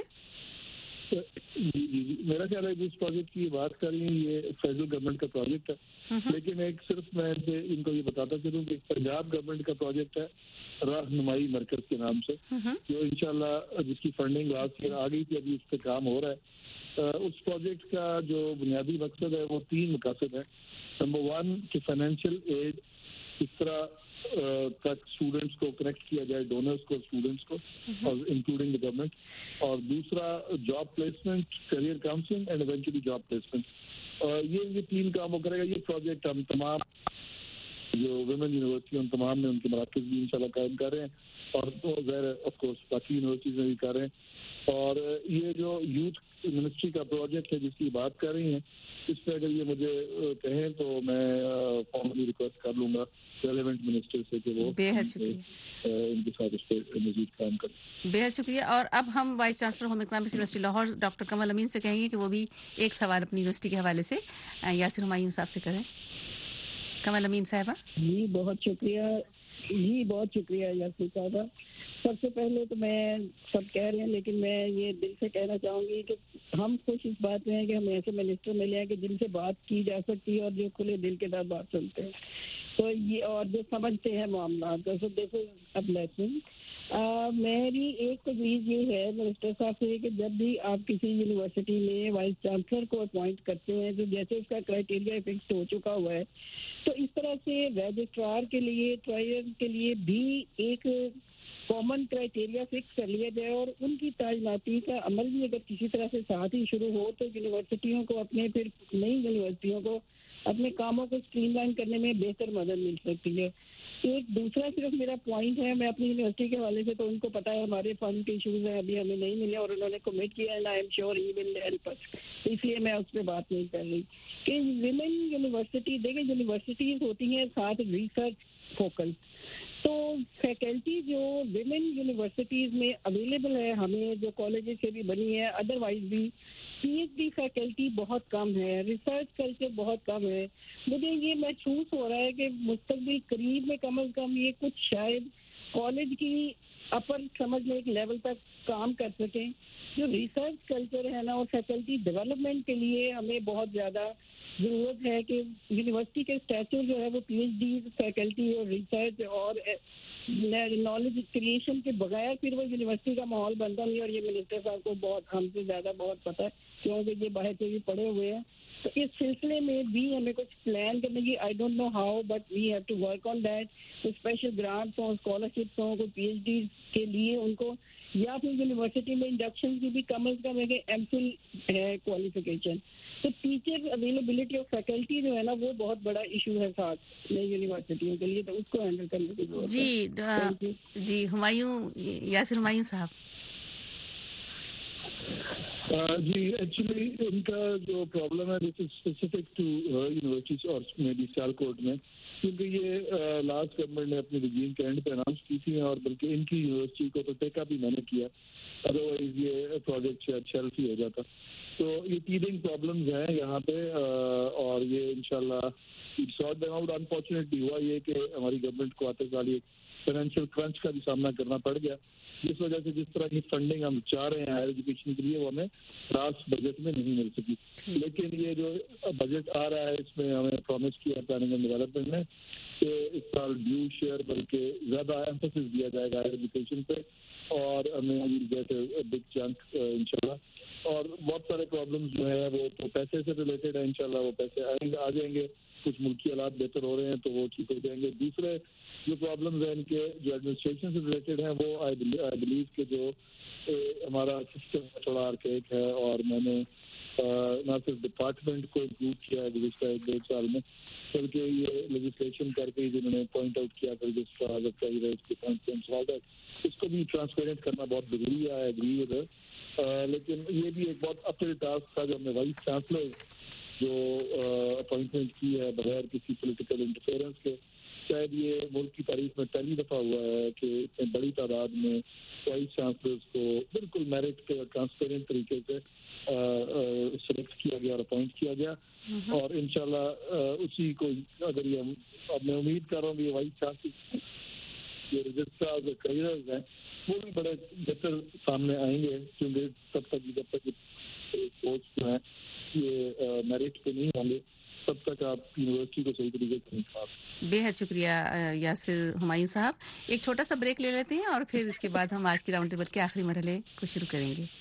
جی جی جی میرا خیال ہے جس پروجیکٹ کی بات کر رہی ہیں یہ فیڈرل گورنمنٹ کا پروجیکٹ ہے, لیکن ایک صرف میں ان کو یہ بتاتا چلوں کہ پنجاب گورنمنٹ کا پروجیکٹ ہے رہنمائی مرکز کے نام سے, جو انشاءاللہ جس کی فنڈنگ لاسٹ ایئر آ گئی تھی, ابھی اس پہ کام ہو رہا ہے. اس پروجیکٹ کا جو بنیادی مقصد ہے وہ تین مقاصد ہیں. نمبر ون کہ فائنینشیل ایڈ اس طرح تک اسٹوڈنٹس کو کنیکٹ کیا جائے, ڈونرس کو, اسٹوڈنٹس کو, اور انکلوڈنگ دا گورنمنٹ. اور دوسرا job placement, career counselling and eventually job placement. یہ یہ تین کاموں کرے گا یہ پروجیکٹ. ہم تمام جو ویمن یونیورسٹی ان تمام میں ان کے مراکز بھی انشاءاللہ قائم کر رہے ہیں اور ظاہر آف کورس باقی یونیورسٹیز میں بھی کر رہے ہیں. اور یہ جو یوتھ منسٹری کا پروجیکٹ ہے جس کی بات کر رہی ہیں, اس پہ اگر یہ مجھے کہیں تو میں فارملی ریکویسٹ کر لوں گا ریلیونٹ منسٹر سے کہ وہ بے حد شکریہ ان کے ساتھ اس پہ مزید کام کریں. بے حد شکریہ. اور اب ہم vice chancellor home economics university Lahore doctor Kamal Amin سے کہیں گے کہ وہ بھی ایک سوال اپنی یونیورسٹی کے حوالے سے یاسر ہمایوں صاحب سے کریں. کمل امین صاحبہ. جی بہت شکریہ جی بہت شکریہ یاسر صاحبہ. سب سے پہلے تو میں سب کہہ رہے ہیں لیکن میں یہ دل سے کہنا چاہوں گی کہ ہم خوش اس بات میں ہیں کہ ہمیں ایسے منسٹر ملے ہیں کہ جن سے بات کی جا سکتی ہے اور جو کھلے دل کے ساتھ بات سنتے ہیں تو یہ اور جو سمجھتے ہیں معاملات. تو دس از اے بلیسنگ. میری ایک تجویز یہ ہے منسٹر صاحب سے کہ جب بھی آپ کسی یونیورسٹی میں وائس چانسلر کو اپوائنٹ کرتے ہیں تو جیسے اس کا کرائٹیریا فکس ہو چکا ہوا ہے تو اس طرح سے رجسٹرار کے لیے ٹرائل کے لیے بھی ایک کامن کرائٹیریا فکس کر لیا جائے اور ان کی تعیناتی کا عمل بھی اگر کسی طرح سے ساتھ ہی شروع ہو تو یونیورسٹیوں کو اپنے پھر نئی یونیورسٹیوں کو اپنے کاموں کو اسٹریم لائن کرنے میں بہتر مدد مل سکتی ہے. ایک دوسرا صرف میرا پوائنٹ ہے, میں اپنی یونیورسٹی کے حوالے سے تو ان کو پتا ہے ہمارے فنڈ کے ایشوز ہیں ابھی ہمیں نہیں ملے اور انہوں نے کمٹ کیا ہے, I am sure he will help us, اس لیے میں اس پہ بات نہیں کر رہی کہ ویمن یونیورسٹی دیکھیں یونیورسٹیز ہوتی ہیں ساتھ ریسرچ فوکل, تو فیکلٹی جو ویمن یونیورسٹیز میں اویلیبل ہے ہمیں جو کالجز سے بھی بنی ہے ادروائز بھی پی ایچ ڈی فیکلٹی بہت کم ہے, ریسرچ کلچر بہت کم ہے. مجھے یہ محسوس ہو رہا ہے کہ مستقبل قریب میں کم از کم یہ کچھ شاید کالج کی اپر سمجھنے ایک لیول تک کام کر سکیں. جو ریسرچ کلچر ہے نا اور فیکلٹی ڈیولپمنٹ کے لیے ہمیں بہت زیادہ ضرورت ہے کہ یونیورسٹی کے اسٹیچر جو ہے وہ پی ایچ ڈی فیکلٹی اور ریسرچ اور نالج کریشن کے بغیر پھر وہ یونیورسٹی کا ماحول بنتا نہیں. اور یہ منسٹر صاحب کو بہت ہم سے زیادہ بہت پتہ ہے کیونکہ یہ باہر سے بھی پڑھے ہوئے ہیں. تو اس سلسلے میں بھی ہمیں کچھ پلان کرنے کی I don't know how but we have to work on that. Special grants ہوں اسکالرشپس ہوں کوئی پی ایچ ڈی کے لیے ان کو یا پھر یونیورسٹی میں انڈکشن کی بھی کم از کم ہے ایم فل ہے کوالیفیکیشن. تو ٹیچر اویلیبلٹی آف فیکلٹی جو ہے نا وہ بہت بڑا ایشو ہے ساتھ نئی یونیورسٹیوں کے لیے, تو اس کو ہینڈل کرنے کی ضرورت ہے. جی جی ہمایوں یاسر ہمایوں صاحب. جی ایکچولی ان کا جو پرابلم ہے this is specific to universities اور مے بی سیالکوٹ میں, کیونکہ یہ لاسٹ گورنمنٹ نے اپنی رجیم کے اینڈ پہ اناؤنس کی تھی اور بلکہ ان کی یونیورسٹی کو تو ٹیکا بھی میں نے کیا, ادروائز یہ پروجیکٹ شاید شیلف ہی ہو جاتا. تو یہ ٹیدنگ پرابلمز ہیں یہاں پہ اور یہ انشاءاللہ سارٹ دیم آؤٹ. انفارچونیٹلی ہوا یہ کہ ہماری گورنمنٹ کو آتے سال ایک فائنینشیل کرنچ کا بھی سامنا کرنا پڑ گیا, جس وجہ سے جس طرح کی فنڈنگ ہم چاہ رہے ہیں ہائر ایجوکیشن کے لیے وہ ہمیں راست بجٹ میں نہیں مل سکی. لیکن یہ جو بجٹ آ رہا ہے اس میں ہمیں پرومس کیا پلاننگ اینڈ ڈیولپمنٹ نے کہ اس سال ڈیو شیئر بلکہ زیادہ ایمفسس دیا جائے گا ہائر ایجوکیشن پہ اور ہمیں بگ چنک انشاءاللہ. اور بہت سارے پرابلمز جو ہے وہ تو پیسے سے ریلیٹڈ ہے, انشاءاللہ وہ پیسے آئیں گے آ جائیں گے. کچھ ملکی حالات بہتر ہو رہے ہیں تو وہ ٹھیک ہو جائیں گے. دوسرے جو پرابلمز ہیں ان کے جو ایڈمنسٹریشن سے ریلیٹڈ ہیں وہ آئی بلیو کہ جو ہمارا سسٹم تھوڑا آرکیک ہے اور میں نے نہ صرف ڈپارٹمنٹ کو امپروو کیا ہے گزشتہ ایک ڈیڑھ سال میں بلکہ یہ لیجسلیشن کر کے جنہوں نے پوائنٹ آؤٹ کیا تھا اس کو بھی ٹرانسپیرنٹ کرنا بہت ضروری ہے. I agree with it. لیکن یہ بھی ایک بہت اپل ٹاسک تھا جو ہم نے وائس چانسلر جو اپوائنٹمنٹ کی ہے بغیر کسی پولیٹیکل انٹرفیئرنس کے. شاید یہ ملک کی تاریخ میں پہلی دفعہ ہوا ہے کہ اتنی بڑی تعداد میں وائس چانسلرس کو بالکل میرٹ کے ٹرانسپیرنٹ طریقے سے سلیکٹ کیا گیا اور اپوائنٹ کیا گیا. اور انشاءاللہ اسی کو اگر یہ اب میں امید کر رہا ہوں کہ یہ وائس چانسلر جو رجسٹرار جو کریئرز ہیں وہ بھی بڑے بہتر سامنے آئیں گے, کیونکہ تب تک جب تک پوسٹ جو ہیں یہ میرٹ پہ نہیں ہوں گے تب تک آپ یونیورسٹی کو صحیح طریقے سے نہیں کھا سکتے. بے حد شکریہ یاسر ہمایوں صاحب. ایک چھوٹا سا بریک لے لیتے ہیں اور پھر اس کے بعد ہم آج کی راؤنڈ ٹیبل کے آخری مرحلے کو شروع کریں گے.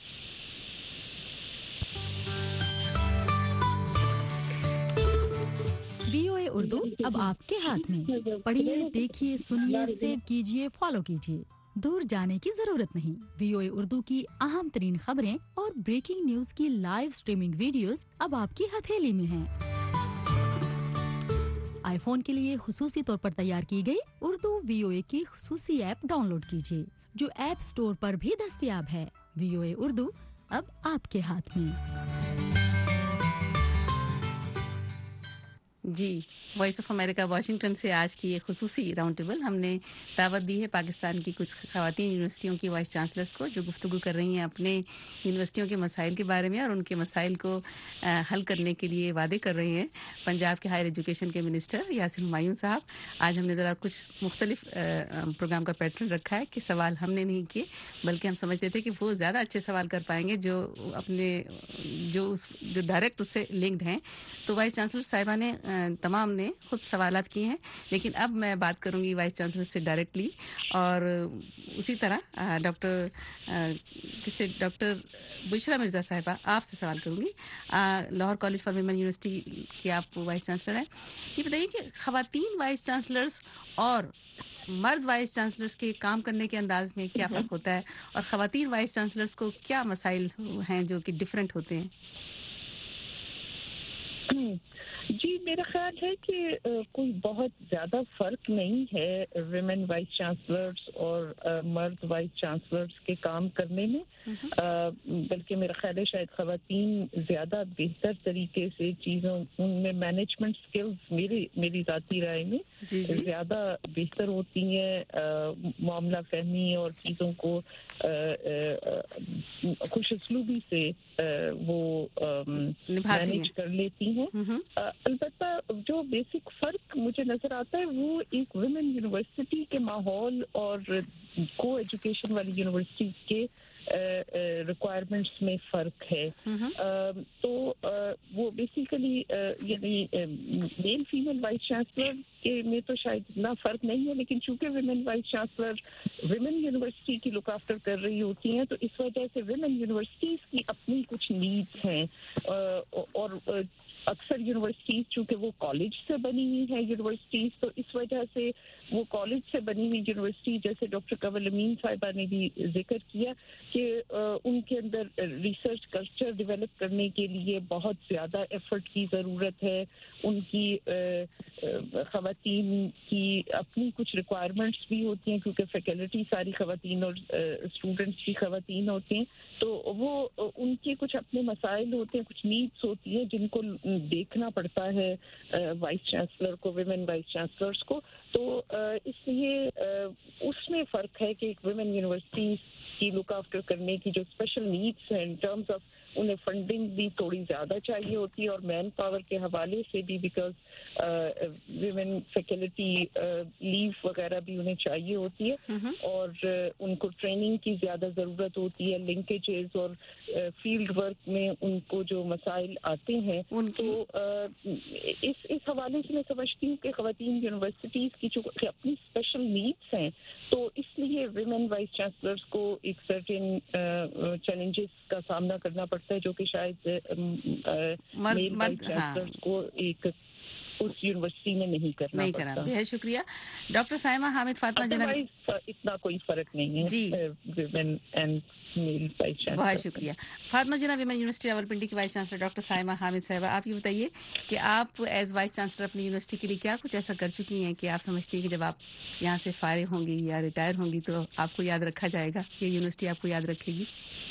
وی او اے اردو اب آپ کے ہاتھ میں. پڑھیے, دیکھیے, سنیے, سیو کیجیے, فالو کیجیے. دور جانے کی ضرورت نہیں. وی او اے اردو کی اہم ترین خبریں اور بریکنگ نیوز کی لائیو سٹریمنگ ویڈیوز اب آپ کی ہتھیلی میں ہیں. आईफोन के लिए खुसूसी तौर पर तैयार की गई उर्दू वीओए की खुसूसी ऐप डाउनलोड कीजिए, जो ऐप स्टोर पर भी दस्तयाब है। वीओए उर्दू अब आपके हाथ में। जी, वॉइस ऑफ अमेरिका वाशिंगटन से आज की ये खुसूसी राउंड टेबल हमने दावत दी है पाकिस्तान की कुछ ख़वातीन यूनिवर्सिटियों की वाइस चांसलर्स को, जो गुफ्तगू कर रही हैं अपने यूनिवर्सिटियों के मसाइल के बारे में और उनके मसाइल को आ, हल करने के लिए वादे कर रही हैं। पंजाब के हायर एजुकेशन के मिनिस्टर यासिर हुमायूं साहब, आज हमने ज़रा कुछ मुख्तलिफ प्रोग्राम का पैटर्न रखा है कि सवाल हमने नहीं किए, बल्कि हम समझते थे कि वो ज़्यादा अच्छे सवाल कर पाएंगे जो अपने जो उस जो डायरेक्ट उससे लिंक्ड हैं। तो वाइस चांसलर साहिबा ने तमाम ने खुद सवालात किए हैं, लेकिन अब मैं बात करूंगी वाइस चांसलर से डायरेक्टली और उसी तरह डॉक्टर किससे डॉक्टर बुशरा मिर्ज़ा साहिबा आपसे सवाल करूंगी। Lahore college for women university की आप वाइस चांसलर हैं। ये बताइए कि ख़वातीन वाइस चांसलर्स और मर्द वाइस चांसलर्स के काम करने के अंदाज में क्या फ़र्क होता है और ख़वातीन वाइस चांसलर्स को क्या मसाइल हैं जो कि डिफरेंट होते हैं? जी, मेरा ख्याल है कि uh, कोई बहुत ज़्यादा फ़र्क नहीं है विमेन वाइस चांसलर्स और uh, मर्द वाइस चांसलर्स के काम करने में, uh, बल्कि मेरा ख्याल है शायद ख़वातीन ज़्यादा बेहतर तरीके से चीज़ों उनमें मैनेजमेंट स्किल्स मेरी मेरी ज़ाती राय में ज़्यादा बेहतर होती हैं, uh, मामला फहमी और चीज़ों को uh, uh, खुश उसलूबी से uh, वो मैनेज कर लेती हैं। अलबत्ता जो बेसिक फ़र्क मुझे नज़र आता है वो एक वुमेन यूनिवर्सिटी के माहौल और को एजुकेशन वाली यूनिवर्सिटी के रिक्वायरमेंट्स में फ़र्क है। uh, तो uh, वो बेसिकली uh, यानी मेल फीमेल वाइस चांसलर के में तो शायद इतना फ़र्क नहीं है, लेकिन चूंकि women vice chancellor women university की लुक आफ्टर कर रही होती हैं, तो इस वजह से विमेन यूनिवर्सिटीज़ की अपनी कुछ नीड्स हैं uh, और uh, अक्सर यूनिवर्सिटीज़ चूँकि वो कॉलेज से बनी हुई है यूनिवर्सिटीज़, तो इस वजह से वो कॉलेज से बनी हुई यूनिवर्सिटी, जैसे डॉक्टर कवल अमीन साहिबा ने भी जिक्र किया कि उनके अंदर रिसर्च कल्चर डेवलप करने के लिए बहुत ज़्यादा एफर्ट की ज़रूरत है। उनकी ख़वातीन की अपनी कुछ रिक्वायरमेंट्स भी होती हैं, क्योंकि फैकल्टी सारी ख़वातीन और स्टूडेंट्स भी ख़वातीन होते हैं, तो वो उनके कुछ अपने मसाइल होते हैं, कुछ नीड्स होती हैं जिनको देखना पड़ता है वाइस चांसलर को, विमेन वाइस चांसलर्स को। तो इसलिए उसमें फ़र्क है कि एक विमेन यूनिवर्सिटी की लुक आफ्टर करने की जो स्पेशल नीड्स हैं इन टर्म्स ऑफ उन्हें फंडिंग भी थोड़ी ज़्यादा चाहिए होती है और मैन पावर के हवाले से भी, बिकॉज विमेन फैकल्टी लीव वगैरह भी उन्हें चाहिए होती है और uh, उनको ट्रेनिंग की ज़्यादा ज़रूरत होती है, लिंकेजेस और फील्ड uh, वर्क में उनको जो मसाइल आते हैं। तो uh, इस इस हवाले से मैं समझती हूँ कि ख़वातीन यूनिवर्सिटीज़ की जो अपनी स्पेशल नीड्स हैं, तो इसलिए विमेन वाइस चांसलर्स को एक सर्टेन चैलेंजेस का सामना करना पड़ता है, जो कि शायद मेल वाइस चांसलर्स को एक उस यूनिवर्सिटी में नहीं करना नहीं पड़ता। करना। बहुत शुक्रिया डॉक्टर साइमा हामिद फातिमा जनाब, इतना कोई फर्क नहीं है जी women and male vice chancellor. बहुत शुक्रिया फातिमा जनाब, विमेन यूनिवर्सिटी रावलपिंडी की vice chancellor doctor Saima Hamid साहिबा, आप ये बताइए कि आप एज वाइस चांसलर अपनी यूनिवर्सिटी के लिए क्या कुछ ऐसा कर चुकी हैं कि आप समझती हैं कि जब आप यहाँ से फारिग होंगी या रिटायर होंगी तो आपको याद रखा जाएगा, ये यूनिवर्सिटी आपको याद रखेगी?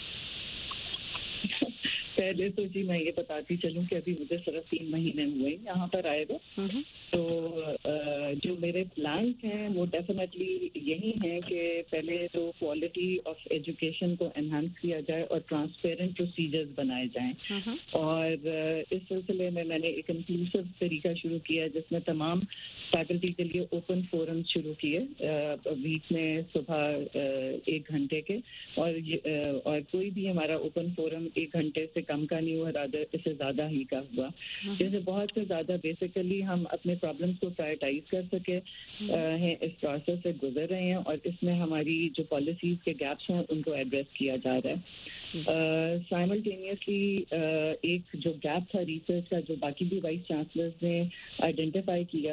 पहले तो जी मैं ये बताती चलूं कि अभी मुझे सिर्फ तीन महीने हुए यहाँ पर आए हुए, तो जो मेरे प्लान्स हैं वो डेफिनेटली यही हैं कि पहले तो क्वालिटी ऑफ एजुकेशन को एनहांस किया जाए और ट्रांसपेरेंट प्रोसीजर्स बनाए जाएं। और इस सिलसिले में मैंने एक इंक्लूसिव तरीका शुरू किया जिसमें तमाम फैकल्टी के लिए ओपन फोरम शुरू किए वीक में सुबह एक घंटे के, और और कोई भी हमारा ओपन फोरम एक घंटे से कम का नहीं हुआ, रादर इससे ज़्यादा ही का हुआ, जैसे बहुत से ज़्यादा बेसिकली हम अपने प्रॉब्लम्स को प्रायोरिटाइज कर सके हैं, इस प्रोसेस से गुजर रहे हैं और इसमें हमारी जो पॉलिसीज़ के गैप्स हैं उनको एड्रेस किया जा रहा है। साइमल्टेनियसली uh, uh, एक जो गैप था रिसर्च का जो बाकी भी वाइस चांसलर्स ने आइडेंटिफाई किया, तो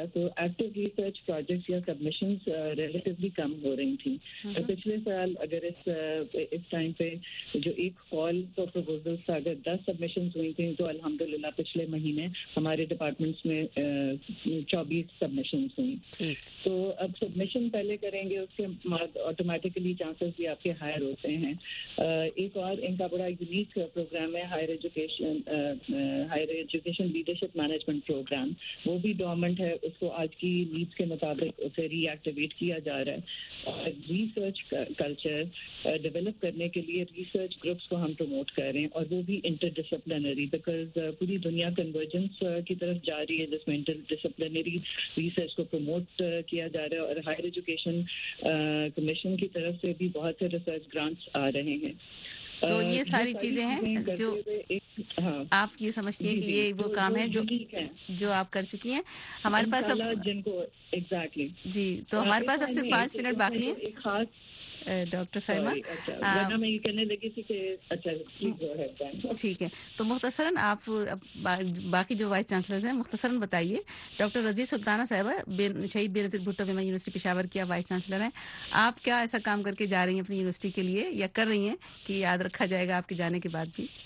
एक्टिव रिसर्च प्रोजेक्ट्स या सबमिशंस रिलेटिवली कम हो रही थी. पिछले साल अगर इस इस टाइम पे जो एक कॉल फॉर प्रपोजल्स था, अगर दस सबमिशंस हुई थी तो अल्हम्दुलिल्लाह पिछले महीने हमारे डिपार्टमेंट्स में चौबीस सबमिशंस हुई. तो अब सबमिशन पहले करेंगे, उसके बाद ऑटोमेटिकली चांसेस भी आपके हायर होते हैं. एक और इनका बड़ा यूनिक प्रोग्राम है higher education higher education leadership management programme. वो भी डोरमेंट है, उसको आज की नीड्स के मुताबिक उसे रीएक्टिवेट किया जा रहा है. और रिसर्च कल्चर डेवलप करने के लिए रिसर्च ग्रुप्स को हम प्रमोट कर रहे हैं, और वो भी इंटरडिसिप्लिनरी, बिकॉज पूरी दुनिया कन्वर्जेंस की तरफ जा रही है जिसमें इंटरडिसिप्लिनरी रिसर्च को प्रमोट किया जा रहा है. और हायर एजुकेशन कमीशन की तरफ से भी बहुत से रिसर्च ग्रांट्स आ रहे हैं. तो ये सारी चीजें हैं जो हाँ, आप ये समझती हैं कि ये वो काम है जो जो आप कर चुकी हैं. हमारे पास अब जिनको एग्जैक्टली जी, तो हमारे पास अब सिर्फ पाँच मिनट बाकी हैं. एक खास डॉक्टर साइमा, वरना मैं ये कहने लगी थी कि अच्छा ठीक है, तो मुख्तसरन आप बा, बाकी जो वाइस चांसलर्स हैं मुख्तसरन बताइए. डॉक्टर रज़िया सुल्ताना साहिबा, शहीद बेनज़ीर भुट्टो विमेन यूनिवर्सिटी पेशावर की आप वाइस चांसलर हैं. आप क्या ऐसा काम करके जा रही हैं अपनी यूनिवर्सिटी के लिए, या कर रही हैं कि याद रखा जाएगा आपके जाने के बाद भी?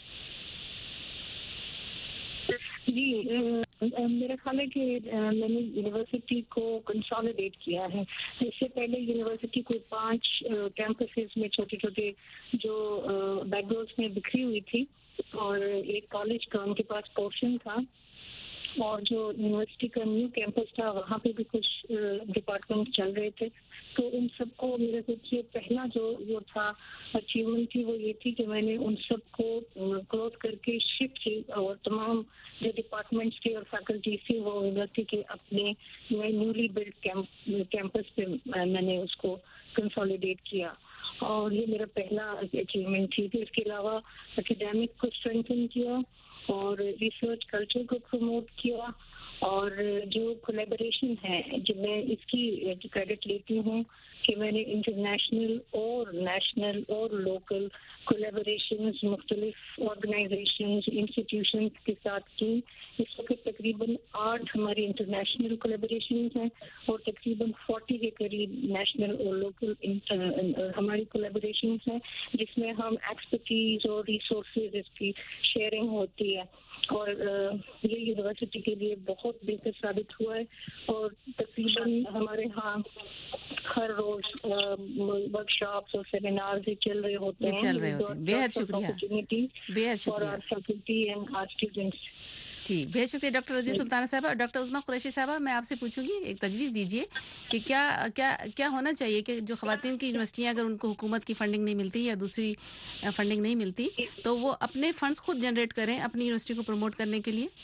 जी, मेरा ख्याल है कि मैंने यूनिवर्सिटी को कंसोलिडेट किया है. इससे पहले यूनिवर्सिटी को पांच कैंपसेस में छोटे छोटे जो बैकडोर्स में बिखरी हुई थी, और एक कॉलेज का उनके पास पोर्शन था, और जो यूनिवर्सिटी का न्यू कैंपस था वहाँ पे भी कुछ डिपार्टमेंट चल रहे थे. तो उन सबको मेरे सोचिए पहला जो जो था अचीवमेंट थी वो ये थी कि मैंने उन सबको क्लोज करके शिफ्ट की, और तमाम जो डिपार्टमेंट्स थे और फैकल्टीज थी वो यूनिवर्सिटी के अपने न्यूली बिल्ड कैंपस पे मैंने उसको कंसोलिडेट किया, और ये मेरा पहला अचीवमेंट थी. फिर इसके अलावा एकेडमिक को स्ट्रेंथन किया और रिसर्च कल्चर को प्रमोट किया, और जो कोलैबोरेशन है जो मैं इसकी क्रेडिट लेती हूँ कि मैंने इंटरनेशनल और नेशनल और लोकल कोलैबोरेशंस मुख्तलिफ ऑर्गेनाइजेशंस इंस्टीट्यूशंस के साथ की. इस वक्त तकरीबन आठ हमारी इंटरनेशनल कोलैबोरेशंस हैं और तकरीबन चालीस के करीब नेशनल और लोकल हमारी कोलैबोरेशंस हैं, जिसमें हम एक्सपर्टीज और रिसोर्सेज इसकी शेयरिंग होती है. और ये यूनिवर्सिटी के लिए बहुत बेहतर साबित हुआ है, और तकरीबन हमारे यहाँ हर रोज वर्कशॉप्स और सेमिनार्स चल रहे होते हैं. चल रहे होते हैं. बेहद शुक्रिया, बेहद शुक्रिया फैकल्टी एंड आवर स्टूडेंट्स. जी, बेहद शुक्रिया डॉक्टर रज़िया सुल्ताना साहबा. और डॉक्टर उज़्मा कुरैशी साहबा, मैं आपसे पूछूंगी, एक तजवीज़ दीजिए कि क्या क्या क्या होना चाहिए कि जो ख़वातीन की यूनिवर्सिटियाँ अगर उनको हुकूमत की फंडिंग नहीं मिलती या दूसरी फंडिंग नहीं मिलती तो वो अपने फंड्स खुद जनरेट करें अपनी यूनिवर्सिटी को प्रमोट करने के लिए?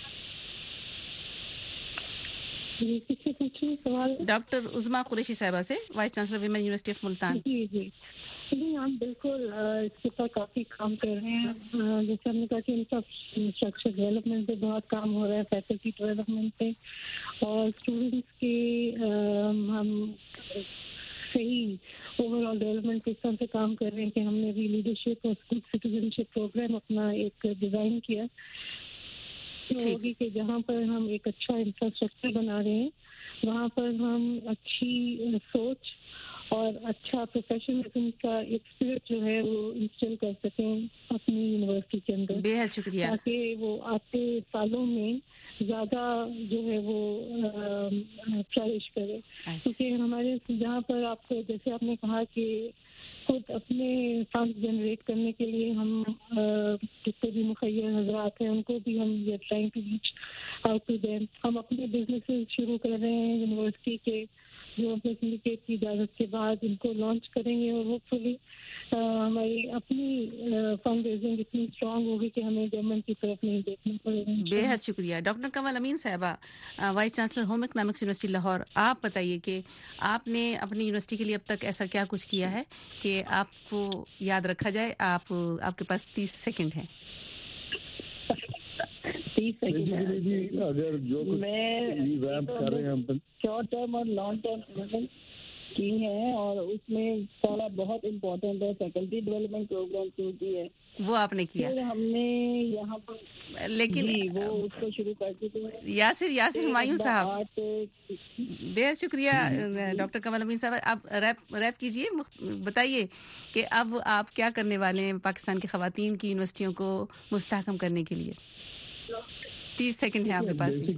डॉक्टर उज़्मा कुरैशी साहबा से, vice chancellor women university of Multan. जी जी जी, आप बिल्कुल इसके ऊपर काफ़ी काम कर रहे हैं. जैसे हमने कहा कि इंफ्रास्ट्रक्चर डेवलपमेंट पे बहुत काम हो रहा है, फैकल्टी डेवलपमेंट पे, और स्टूडेंट्स के हम सही ओवरऑल डेवलपमेंट पे इस तरह से काम कर रहे हैं कि हमने भी लीडरशिप और गुड सिटीजनशिप प्रोग्राम अपना एक डिज़ाइन किया होगी कि जहाँ पर हम एक अच्छा इंफ्रास्ट्रक्चर बना रहे हैं वहाँ पर हम अच्छी सोच और अच्छा प्रोफेशनलिज्म का एक स्पिरिट जो है वो इंस्टॉल कर सकें अपनी यूनिवर्सिटी के अंदर. बेहद शुक्रिया. ताकि वो आते सालों में ज़्यादा जो है वो फ्लरिश करे. क्योंकि हमारे जहाँ पर आपको जैसे आपने कहा कि खुद अपने फंड जनरेट करने के लिए हम जितने भी मुखैर हजरात हैं उनको भी हम ये trying to reach out to them. हम अपने बिजनेसेस शुरू कर रहे हैं यूनिवर्सिटी के, जो अपने सिंडिकेट की इजाज़त के बाद इनको लॉन्च करेंगे, और होपफुली हमारी अपनी फंड रेजिंग इतनी स्ट्रांग होगी कि हमें गवर्नमेंट की तरफ नहीं देखना पड़ेगा. बेहद शुक्रिया. डॉक्टर कमल अमीन साहबा, vice chancellor home economics university Lahore, आप बताइए कि आपने अपनी यूनिवर्सिटी के लिए अब तक ऐसा क्या कुछ किया है कि आपको याद रखा जाए. आप आपके पास तीस सेकंड है. अगर जो कुछ मैं कर रहे हैं शॉर्ट टर्म और लॉन्ग टर्म کی ہیں اور اس میں سارا بہت امپورٹنٹ ہے فیکلٹی ڈیولپمنٹ پروگرام شروع کی ہے وہ آپ نے کیا. ہم نے یہاں پر لیکن وہ اس کو شروع کر چکے ہیں. یاسر یاسر ہمایوں صاحب بے شکریہ. ڈاکٹر کمل امین صاحب آپ ریپ ریپ کیجیے, بتائیے کہ اب آپ کیا کرنے والے ہیں پاکستان کی خواتین کی یونیورسٹیوں کو مستحکم کرنے کے لیے. تیس سیکنڈ ہے آپ کے پاس.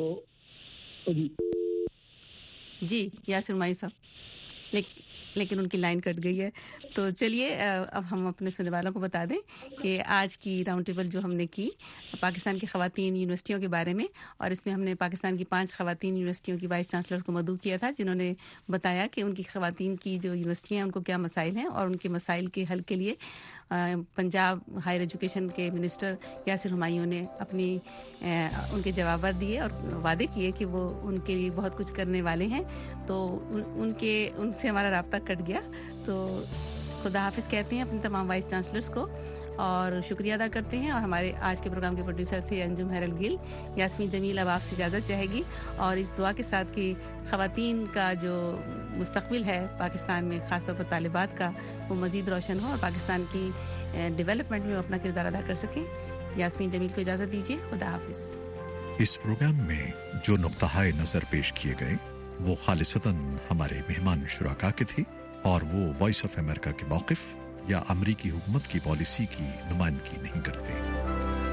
جی یاسر ہمایوں صاحب, لیکن ان کی لائن کٹ گئی ہے. تو چلیے اب ہم اپنے سننے والوں کو بتا دیں کہ آج کی راؤنڈ ٹیبل جو ہم نے کی پاکستان کی خواتین یونیورسٹیوں کے بارے میں, اور اس میں ہم نے پاکستان کی پانچ خواتین یونیورسٹیوں کی وائس چانسلرز کو مدعو کیا تھا, جنہوں نے بتایا کہ ان کی خواتین کی جو یونیورسٹیاں ہیں ان کو کیا مسائل ہیں, اور ان کے مسائل کے حل کے لیے پنجاب ہائر ایجوکیشن کے منسٹر یاسر ہمایوں نے اپنی ان کے جوابات دیے اور وعدے کیے کہ وہ ان کے لیے بہت کچھ کرنے والے ہیں. تو ان کے ان سے ہمارا رابطہ کٹ گیا, تو خدا حافظ کہتے ہیں اپنے تمام وائس چانسلرز کو اور شکریہ ادا کرتے ہیں. اور ہمارے آج کے پروگرام کے پروڈیوسر تھے انجم ہیرل گل. یاسمین جمیل اب آپ سے اجازت چاہے گی, اور اس دعا کے ساتھ کہ خواتین کا جو مستقبل ہے پاکستان میں, خاص طور پر طالبات کا, وہ مزید روشن ہو اور پاکستان کی ڈیولپمنٹ میں وہ اپنا کردار ادا کر سکیں. یاسمین جمیل کو اجازت دیجیے. خدا حافظ. اس پروگرام میں جو نقطہ نظر پیش کیے گئے وہ خالصتاً ہمارے مہمان شرکا کے تھے, اور وہ وائس آف امریکہ کے موقف یا امریکی حکومت کی پالیسی کی نمائندگی نہیں کرتے.